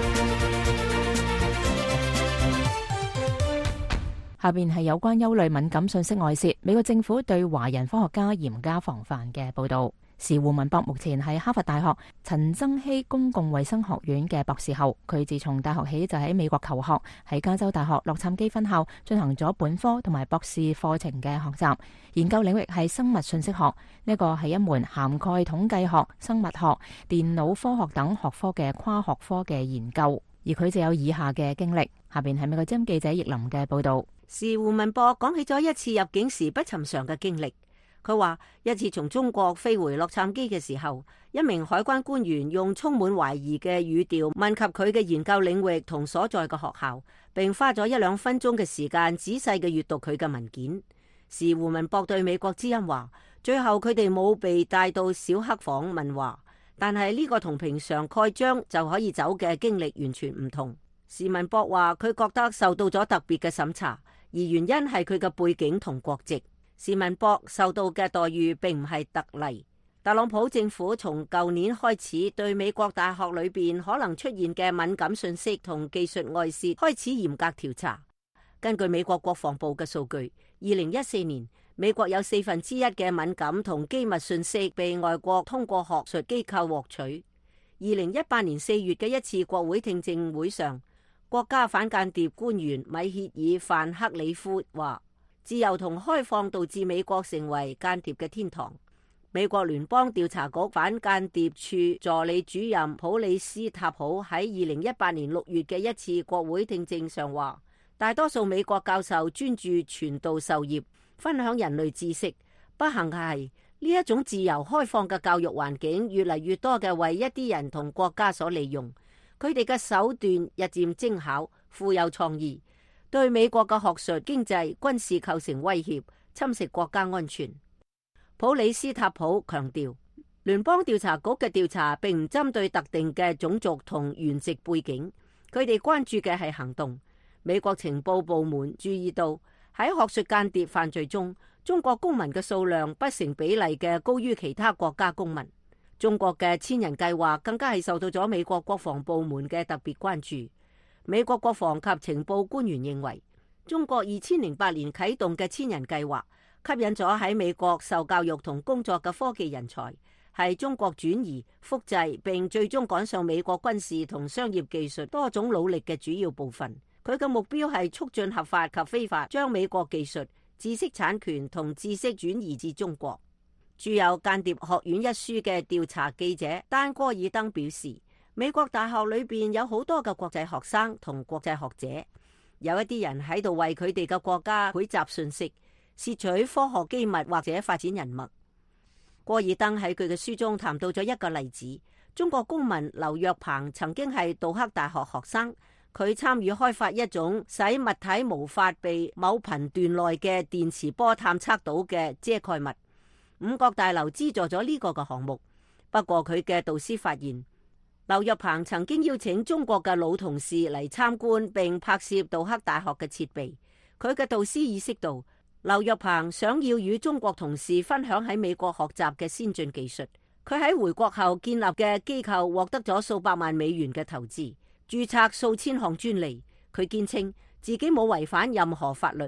B: 下邊係有關憂慮敏感信息外泄，美國政府對華人科學家嚴加防範嘅報道。時胡文博目前係哈佛大學陳曾希公共衛生學院嘅博士後，佢自從大學起就喺美國求學，喺加州大學洛杉磯分校進行咗本科同埋博士課程嘅學習，研究領域係生物信息學，呢個係一門涵蓋統計學、生物學、電腦科學等學科嘅跨學科嘅研究，而佢就有以下嘅經歷。下邊係美國之音記者葉林嘅報道。
H: 時胡文博講起咗一次入境時不尋常嘅經歷。佢話一次從中國飛回洛杉磯嘅時候，一名海關官員用充滿懷疑嘅語調問及佢嘅研究領域同所在嘅學校，並花咗一兩分鐘嘅時間仔細嘅閱讀佢嘅文件。時胡文博對美國之音話，最後佢哋冇被帶到小黑房問話，但係呢個同平常蓋章就可以走嘅經歷完全唔同。時文博話佢覺得受到咗特別嘅審查，而原因係佢嘅背景同國籍。時文博受到嘅待遇並唔係特例。特朗普政府從舊年開始對美國大學裏邊可能出現嘅敏感信息同技術外泄開始嚴格調查。根據美國國防部嘅數據，二零一四年美國有四分之一嘅敏感同機密信息被外國通過學術機構獲取。二零一八年四月嘅一次國會聽證會上，國家反間諜官員米歇爾·范克里夫話，自由同開放導致美國成為間諜嘅天堂。美國聯邦調查局反間諜處助理主任普里斯塔普喺二零一八年六月嘅一次國會聽證上話，大多數美國教授專注傳道授業，分享人類知識。不幸嘅係呢一種自由開放嘅教育環境越嚟越多嘅為一啲人同國家所利用，佢哋嘅手段日漸精巧、富有創意，對美國嘅學術、經濟、軍事構成威脅，侵蝕國家安全。普里斯塔普強調，聯邦調查局嘅調查並唔針對特定嘅種族同原籍背景，佢哋關注嘅係行動。美國情報部門注意到喺學術間諜犯罪中，中國公民嘅數量不成比例嘅高於其他國家公民。中國嘅千人計劃更加係受到咗美國國防部門嘅特別關注。美國國防及情報官員認為，中國二千零八年啟動嘅千人計劃吸引咗喺美國受教育同工作嘅科技人才，係中國轉移、複製並最終趕上美國軍事同商業技術多種努力嘅主要部分。佢嘅目標係促進合法及非法將美國技術、知識產權同知識轉移至中國。著有《間諜學院》一書嘅調查記者丹戈爾登表示，美國大學裏邊有好多嘅國際學生同國際學者，有一啲人喺度為佢哋嘅國家匯集信息，竊取科學機密或者發展人脈。戈爾登喺佢嘅書中談到咗一個例子，中國公民劉若鵬曾經係杜克大學學生，佢參與開發一種使物體無法被某頻段內嘅電磁波探測到嘅遮蓋物。五角大樓資助咗呢個嘅項目，不過佢嘅導師發現，劉若鵬曾經邀請中國嘅老同事嚟參觀並拍攝杜克大學嘅設備。佢嘅導師意識到，劉若鵬想要與中國同事分享喺美國學習嘅先進技術。佢喺回國後建立嘅機構獲得咗數百萬美元嘅投資，註冊數千項專利。佢堅稱自己冇違反任何法律，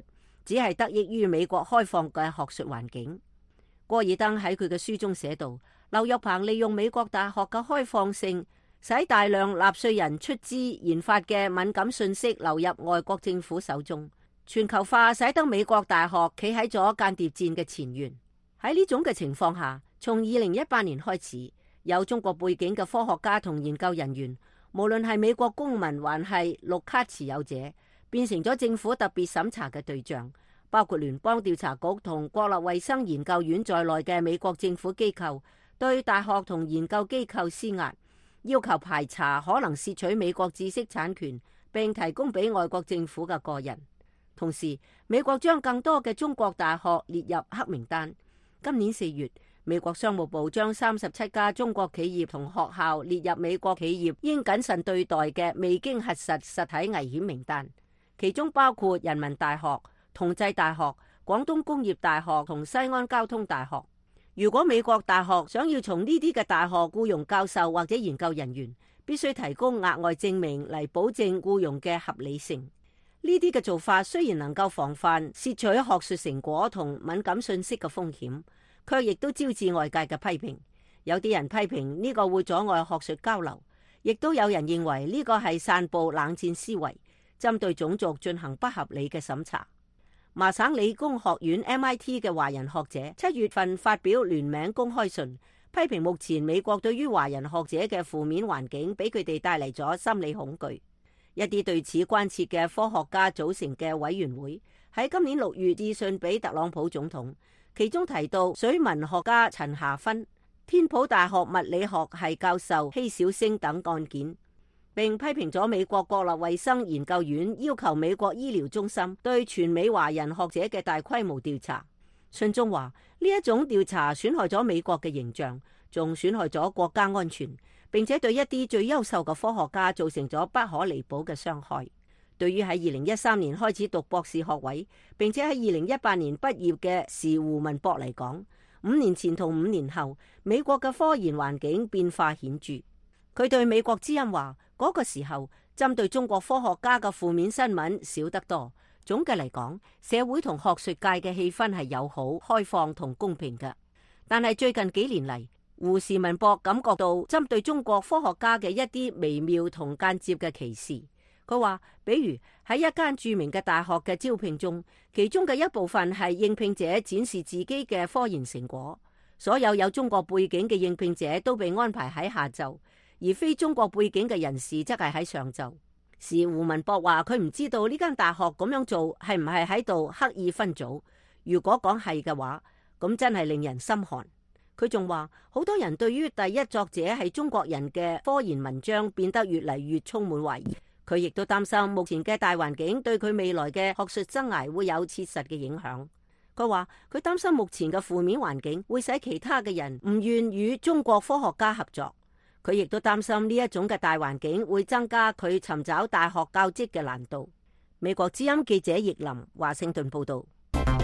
H: 只係得益於美國開放嘅學術環境。戈爾登喺佢嘅書中寫道，劉宥鵬利用美國大學嘅開放性，使大量納稅人出資研發嘅敏感信息流入外國政府手中。全球化使得美國大學企喺咗間諜戰嘅前沿。喺呢種嘅情況下，從二零一八年開始，有中國背景嘅科學家同研究人員，無論係美國公民還係綠卡持有者，變成咗政府特別審查嘅對象，包括聯邦調查局同國立衛生研究院在內嘅美國政府機構，對大學同研究機構施壓，要求排查可能竊取美國知識產權並提供俾外國政府嘅個人。同時，美國將更多嘅中國大學列入黑名單。今年四月，美國商務部將三十七家中國企業同學校列入美國企業應謹慎對待嘅未經核實實體危險名單，其中包括人民大學、同濟大學、廣東工業大學同西安交通大學。如果美國大學想要從呢啲嘅大學僱傭教授或者研究人員，必須提供額外證明嚟保證僱傭嘅合理性。呢啲嘅做法雖然能夠防範竊取學術成果同敏感信息嘅風險，卻亦都招致外界嘅批評。有啲人批評呢個會阻礙學術交流，亦都有人認為呢個係散佈冷戰思維，針對種族進行不合理嘅審查。麻省理工學院 M I T 嘅華人學者七月份發表聯名公開信，批評目前美國對於華人學者嘅負面環境，俾佢哋帶嚟咗心理恐懼。一啲對此關切嘅科學家組成嘅委員會喺今年六月致信俾特朗普總統，其中提到水文學家陳夏芬、天普大學物理學系教授希小星等案件，並批評咗美國國立衛生研究院要求美國醫療中心對全美華人學者嘅大規模調查。信中話呢一種調查損害咗美國嘅形象，仲損害咗國家安全，並且對一啲最優秀嘅科學家造成咗不可彌補嘅傷害。對於喺二零一三年開始讀博士學位，並且喺二零一八年畢業嘅時胡文博嚟講，五年前同五年後，美國嘅科研環境變化顯著。佢對美國之音話，嗰個時候針對中國科學家嘅負面新聞少得多。總嘅嚟講，社會同學術界嘅氣氛係友好、開放同公平嘅。但係最近幾年嚟，胡時文博感覺到針對中國科學家嘅一啲微妙同間接嘅歧視。佢話，比如喺一間著名嘅大學嘅招聘中，其中嘅一部分係應聘者展示自己嘅科研成果，所有有中國背景嘅應聘者都被安排喺下晝，而非中國背景嘅人士則係喺上晝。時胡文博話，佢唔知道呢間大學咁樣做係唔係喺度刻意分組，如果講係嘅話，咁真係令人心寒。佢仲話，好多人對於第一作者係中國人嘅科研文章變得越嚟越充滿懷疑。佢亦都擔心目前嘅大環境對佢未來嘅學術生涯會有切實嘅影響。佢話佢擔心目前嘅負面環境會使其他嘅人唔願與中國科學家合作。佢亦都擔心呢一種嘅大環境會增加佢尋找大學教職嘅難度。美國之音記者葉林華盛頓報道。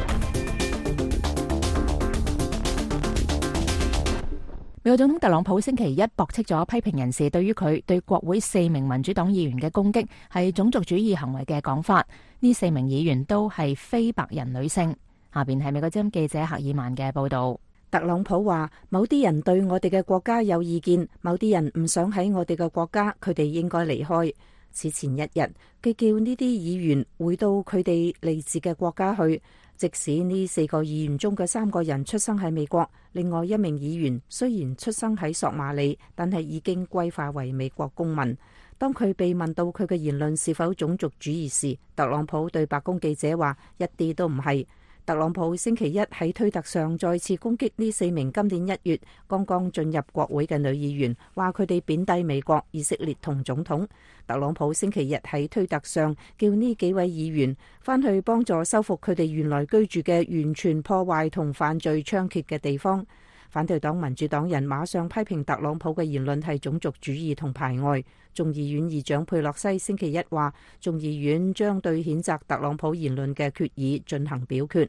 B: 美國總統特朗普星期一駁斥咗批評人士對於佢對國會四名民主黨議員嘅攻擊係種族主義行為嘅講法。呢四名議員都係非白人女性。下邊係美國之音記者赫爾曼嘅報道。
E: 特朗普話，某啲人對我哋嘅國家有意見，某啲人唔想喺我哋嘅國家，佢哋應該離開。此前一日，佢叫呢啲議員回到佢哋嚟自嘅國家去，即使呢四個議員中嘅三個人出生喺美國，另外一名議員雖然出生喺索馬里，但係已經歸化為美國公民。當佢被問到佢嘅言論是否種族主義時，特朗普對白宮記者話，一啲都唔係。特朗普星期一喺推特上再次攻擊呢四名今年一月剛剛進入國會嘅女議員，話佢哋貶低美國、以色列同總統。特朗普星期日喺推特上叫呢幾位議員返去幫助修復佢哋原來居住嘅完全破壞同犯罪猖獗嘅地方。反對黨民主黨人馬上批評特朗普嘅言論係種族主義同排外。眾議院議長佩洛西星期一話，眾議院將對譴責特朗普言論嘅決議進行表決。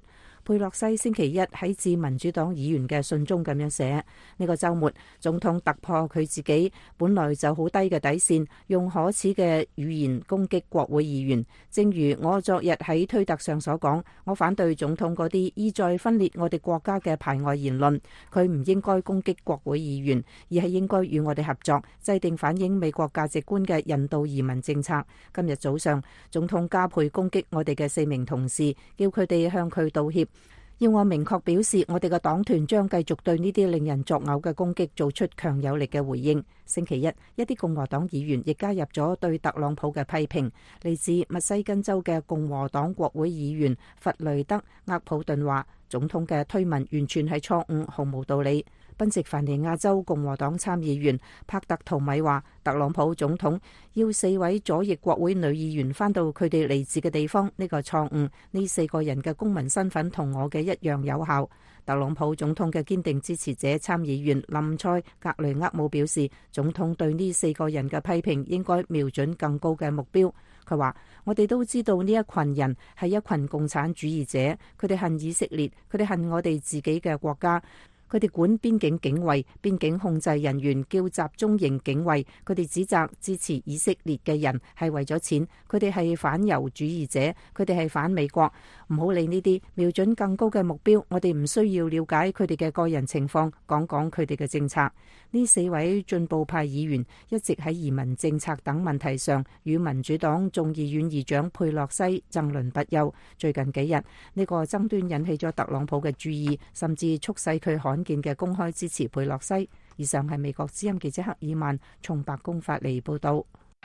E: 佩洛西星期一喺致民主黨議員嘅信中咁樣寫：呢個週末，總統突破佢自己本來就好低嘅底線，用可恥嘅語言攻擊國會議員。正如我昨日喺推特上所講，我反對總統嗰啲意在分裂我哋國家嘅排外言論。佢唔應該攻擊國會議員，而係應該與我哋合作，制定反映美國價值觀嘅人道移民政策。今日早上，總統加倍攻擊我哋嘅四名同事，叫佢哋向佢道歉。要我明確表示，我哋嘅黨團將繼續對呢啲令人作嘔嘅攻擊做出強有力嘅回應。星期一，一啲共和黨議員亦加入咗對特朗普嘅批評。嚟自密西根州嘅共和黨國會議員弗雷德·厄普頓話，總統嘅推文完全係錯誤，毫無道理。賓夕凡尼亞州共和黨參議員帕特圖米話，特朗普總統要四位左翼國會女議員返到佢哋嚟自嘅地方，呢個錯誤。呢四個人嘅公民身份同我嘅一樣有效。特朗普總統嘅堅定支持者參議員林塞格雷厄姆表示，總統對呢四個人嘅批評應該瞄準更高嘅目標。佢話：我哋都知道呢一群人係一群共產主義者，佢哋恨以色列，佢哋恨我哋自己嘅國家。佢哋管邊境警衛，邊境控制人員叫集中營警衛。佢哋指責支持以色列嘅人係為咗錢，佢哋係反猶主義者，佢哋係反美國。唔好理呢啲，瞄準更高嘅目標。我哋唔需要了解佢哋嘅個人情況，講講佢哋嘅政策。呢四位進步派議員一直喺移民政策等問題上與民主黨眾議院議長佩洛西爭論不休。最近幾日，呢個爭端引起咗特朗普嘅注意，甚至促使佢罕見嘅公開支持佩洛西。以上係美國之音記者克爾曼從白宮發嚟報道。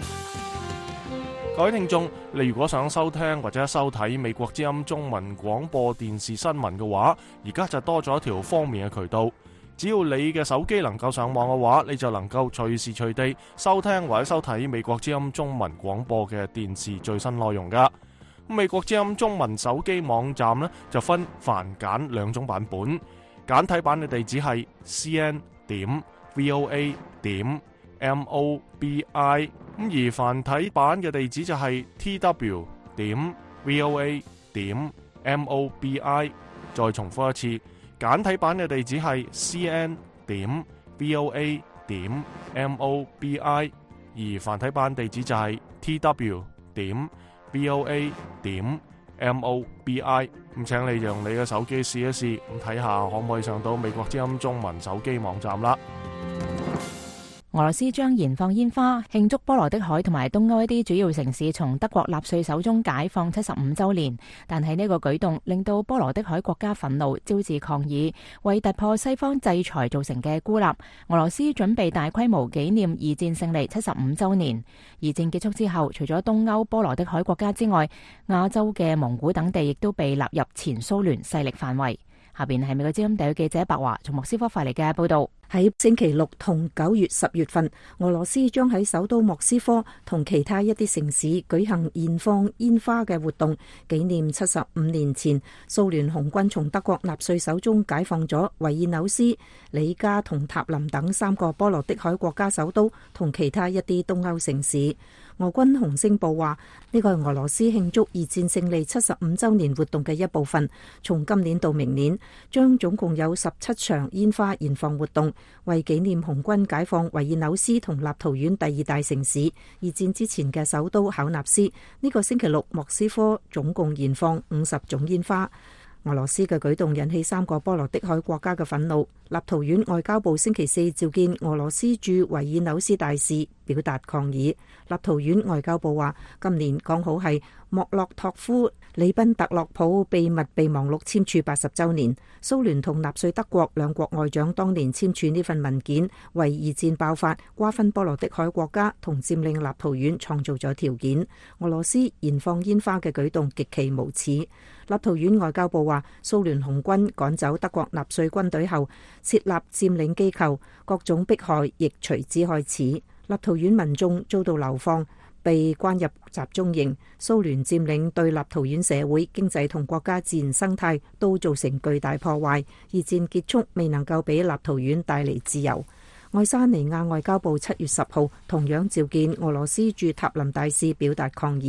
A: 各位聽眾，你如果想收聽或者收睇美國之音中文廣播電視新聞嘅話，而家就多咗一條方便嘅渠道。只要你嘅手機能夠上網嘅話，你就能夠隨時隨地收聽或者收睇美國之音中文廣播嘅電視最新內容噶。美國之音中文手機網站呢，就分繁簡兩種版本。簡體版嘅地址係 c n 點 v o a 點 m o b i， 咁而繁體版嘅地址就係 t w 點 v o a 點 m o b i。再重複一次，簡體版嘅地址係 c n 點 v o a 點 m o b i， 而繁體版地址就係 t w 點 v o a 點 m o b i。咁請你用你嘅手機試一試，咁睇下可唔可以上到美國之音中文手機網站啦。
B: 俄羅斯將燃放煙花慶祝波羅的海同埋東歐一啲主要城市從德國納粹手中解放七十五週年，但係呢個舉動令到波羅的海國家憤怒，招致抗議，為突破西方制裁造成嘅孤立。俄羅斯準備大規模紀念二戰勝利七十五週年。二戰結束之後，除咗東歐波羅的海國家之外，亞洲嘅蒙古等地亦都被納入前蘇聯勢力範圍。下邊係美國之音特約記者白華從莫斯科發嚟嘅報道。喺星期六同九月十月份，俄羅斯將喺首都莫斯科同其他一啲城市舉行燃放煙花嘅活動，紀念七十五年前蘇聯紅軍從德國納粹手中解放咗維爾紐斯、里加同塔林等三個波羅的海國家首都同其他一啲東歐城市。俄軍紅星報話，呢個係俄羅斯慶祝二戰勝利七十五週年活動嘅一部分。從今年到明年，將總共有十七場煙花燃放活動，為紀念紅軍解放維爾紐斯同立陶宛第二大城市，二戰之前嘅首都考納斯。呢個星期六，莫斯科總共燃放五十種煙花。俄羅斯嘅舉動引起三個波羅的海國家嘅憤怒。立陶宛外交部星期四召見俄羅斯駐維爾紐斯大使，表達抗議。立陶宛外交部話，今年剛好係莫洛托夫里賓特洛普秘密備忘錄簽署八十週年。蘇聯同納粹德國兩國外長當年簽署呢份文件，為二戰爆發、瓜分波羅的海國家同佔領立陶宛創造咗條件。俄羅斯燃放煙花嘅舉動極其無恥。立陶宛外交部話，蘇聯紅軍趕走德國納粹軍隊後，設立佔領機構，各種迫害亦隨之開始。立陶宛民眾遭到流放，被關入集中營。蘇聯佔領對立陶宛社會、經濟同國家自然生態都造成巨大破壞。二戰結束未能夠俾立陶宛帶嚟自由。愛沙尼亞外交部七月十號同樣召見俄羅斯駐塔林大使，表達抗議。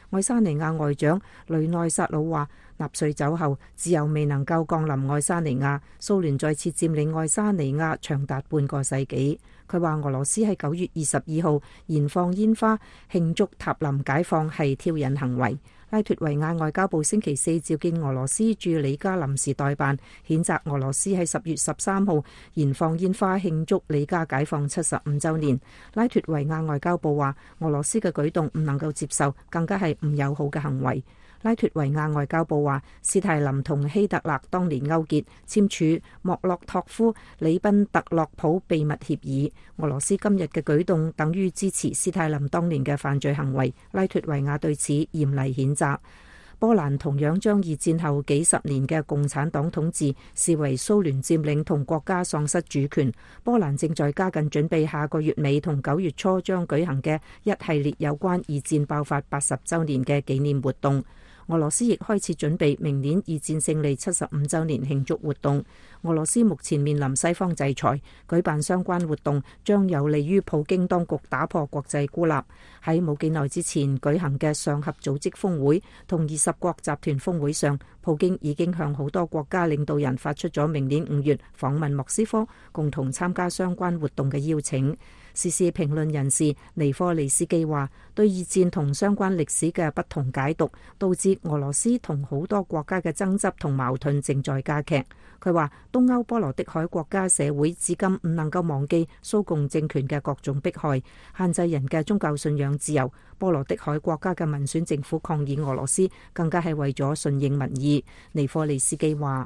E: 愛沙尼亞外長雷內薩魯話，納粹走後，自由未能夠降臨愛沙尼亞，蘇聯再次佔領愛沙尼亞長達半個世紀。佢話俄羅斯喺九月二十二號燃放煙花慶祝塔林解放係挑釁行為。拉脱維亞外交部星期四召見俄羅斯駐里加臨時代辦，譴責俄羅斯喺十月十三號燃放煙花慶祝里加解放七十五週年。拉脱維亞外交部話，俄羅斯嘅舉動唔能夠接受，更加係唔友好嘅行為。拉脱維亞外交部話，斯泰林同希特勒當年勾結，簽署莫洛托夫里賓特洛普秘密協議。俄羅斯今日嘅舉動等於支持斯泰林當年嘅犯罪行為，拉脱維亞對此嚴厲譴責。波蘭同樣將二戰後幾十年嘅共產黨統治視為蘇聯佔領同國家喪失主權。波蘭正在加緊準備下個月尾同九月初將舉行嘅一系列有關二戰爆發八十週年嘅紀念活動。俄羅斯亦開始準備明年二戰勝利七十五週年慶祝活動。俄羅斯目前面臨西方制裁，舉辦相關活動將有利於普京當局打破國際孤立。喺冇幾耐之前舉行嘅上合組織峰會同二十國集團峰會上，普京已經向好多國家領導人發出咗明年五月訪問莫斯科，共同參加相關活動嘅邀請。時事評論人士尼科利斯基話，對二戰同相關歷史嘅不同解讀，導致俄羅斯同好多國家嘅爭執同矛盾正在加劇。佢話，東歐波羅的海國家社會至今唔能夠忘記蘇共政權嘅各種迫害，限制人嘅宗教信仰自由。波羅的海國家嘅民選政府抗議俄羅斯，更加係為咗順應民意。尼科利斯基話，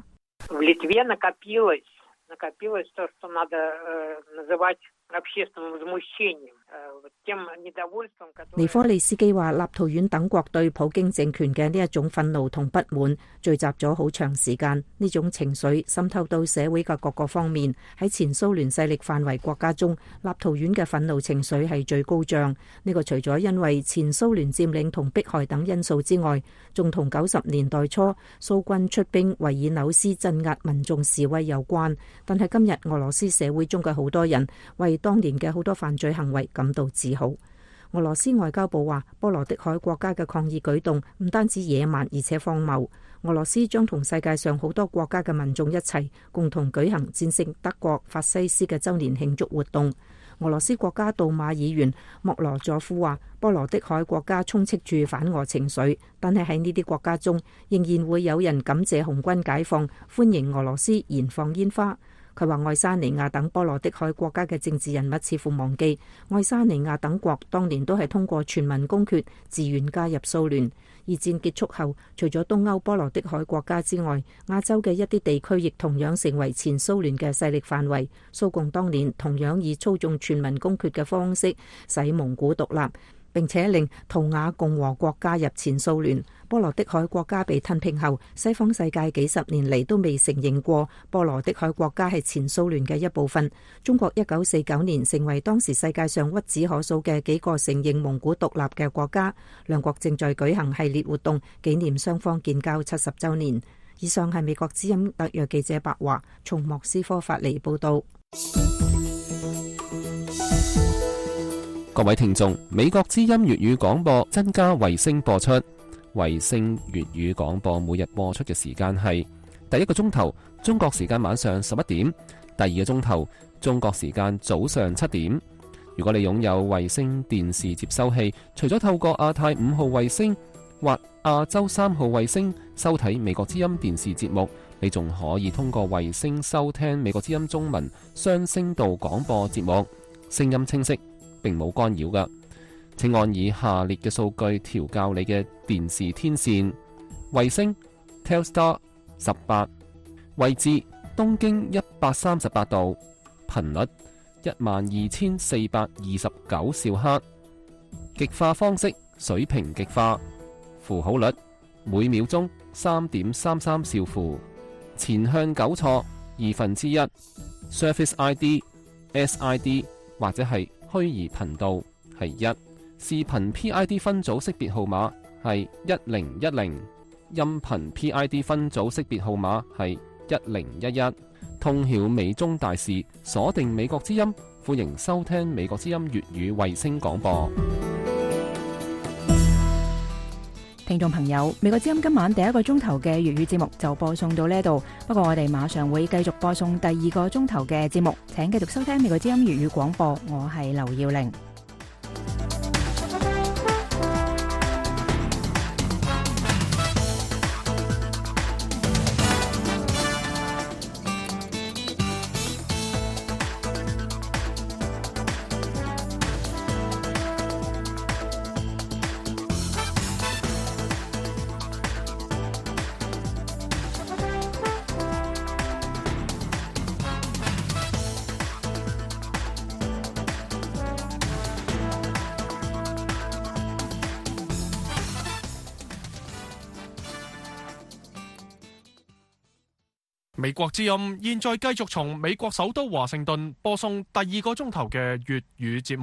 E: 尼科利斯基話，立陶宛等國對普京政權嘅呢一種憤怒同不滿聚集咗好長時間，呢種情緒滲透到社會嘅各個方面。喺前蘇聯勢力範圍國家中，立陶宛嘅憤怒情緒係最高漲。呢個除咗因為前蘇聯佔領同迫害等因素之外，仲同九十年代初蘇軍出兵維爾紐斯鎮壓民眾示威有關。但係今日俄羅斯社會中嘅好多人為當年嘅好多犯罪行為感到自豪。俄羅斯外交部話，波羅的海國家嘅抗議舉動唔單止野蠻，而且荒謬。俄羅斯將同世界上好多國家嘅民眾一齊共同舉行戰勝德國法西斯嘅周年慶祝活動。俄羅斯國家杜馬議員莫羅佐夫話，波羅的海國家充斥住反俄情緒，但係喺呢啲國家中仍然會有人感謝紅軍解放，歡迎俄羅斯燃放煙花。佢話，愛沙尼亞等波羅的海國家嘅政治人物似乎忘記，愛沙尼亞等國當年都係通過全民公決自願加入蘇聯。二戰結束後，除咗東歐波羅的海國家之外，亞洲嘅一啲地區亦同樣成為前蘇聯嘅勢力範圍。蘇共當年同樣以操縱全民公決嘅方式使蒙古獨立，並且令圖瓦共和國加入前蘇聯。波羅的海國家被吞併後，西方世界幾十年嚟都未承認過波羅的海國家係前蘇聯嘅一部分。中國一九四九年成為當時世界上屈指可數嘅幾個承認蒙古獨立嘅國家。兩國正在舉行系列活動，紀念雙方建交七十週年。以上係美國之音特約記者白華從莫斯科發嚟報導。
D: 各位聽眾，美國之音粵語廣播增加衛星播出。衛星粵語廣播每日播出嘅時間係第一個鐘頭中國時間晚上十一點，第二個鐘頭中國時間早上七點。如果你擁有衛星電視接收器，除咗透過亞太五號衛星或亞洲三號衛星收睇美國之音電視節目，你仲可以通過衛星收聽美國之音中文雙聲道廣播節目，聲音清晰，並冇干擾㗎。請按以下列嘅數據調校你嘅電視天線：衛星 Telstar 十八，位置東經一百三十八度，頻率一萬二千四百二十九兆赫，極化方式水平極化，符號率每秒鐘三點三三兆符，前向糾錯二分之一 ，Surface I D、S I D 或者係虛擬頻道係一。視頻 P I D 分組識別號碼係一零一零，音頻 P I D 分組識別號碼係一零一一。通曉美中大事，鎖定美國之音，歡迎收聽美國之音粵語衛星廣播。
B: 聽眾朋友，美國之音今晚第一個鐘頭嘅粵語節目就播送到呢度，不過我哋馬上會繼續播送第二個鐘頭嘅節目，請繼續收聽美國之音粵語廣播，我係劉耀玲。
A: 美國之音現在繼續從美國首都華盛頓播送第二個鐘頭嘅粵語節目。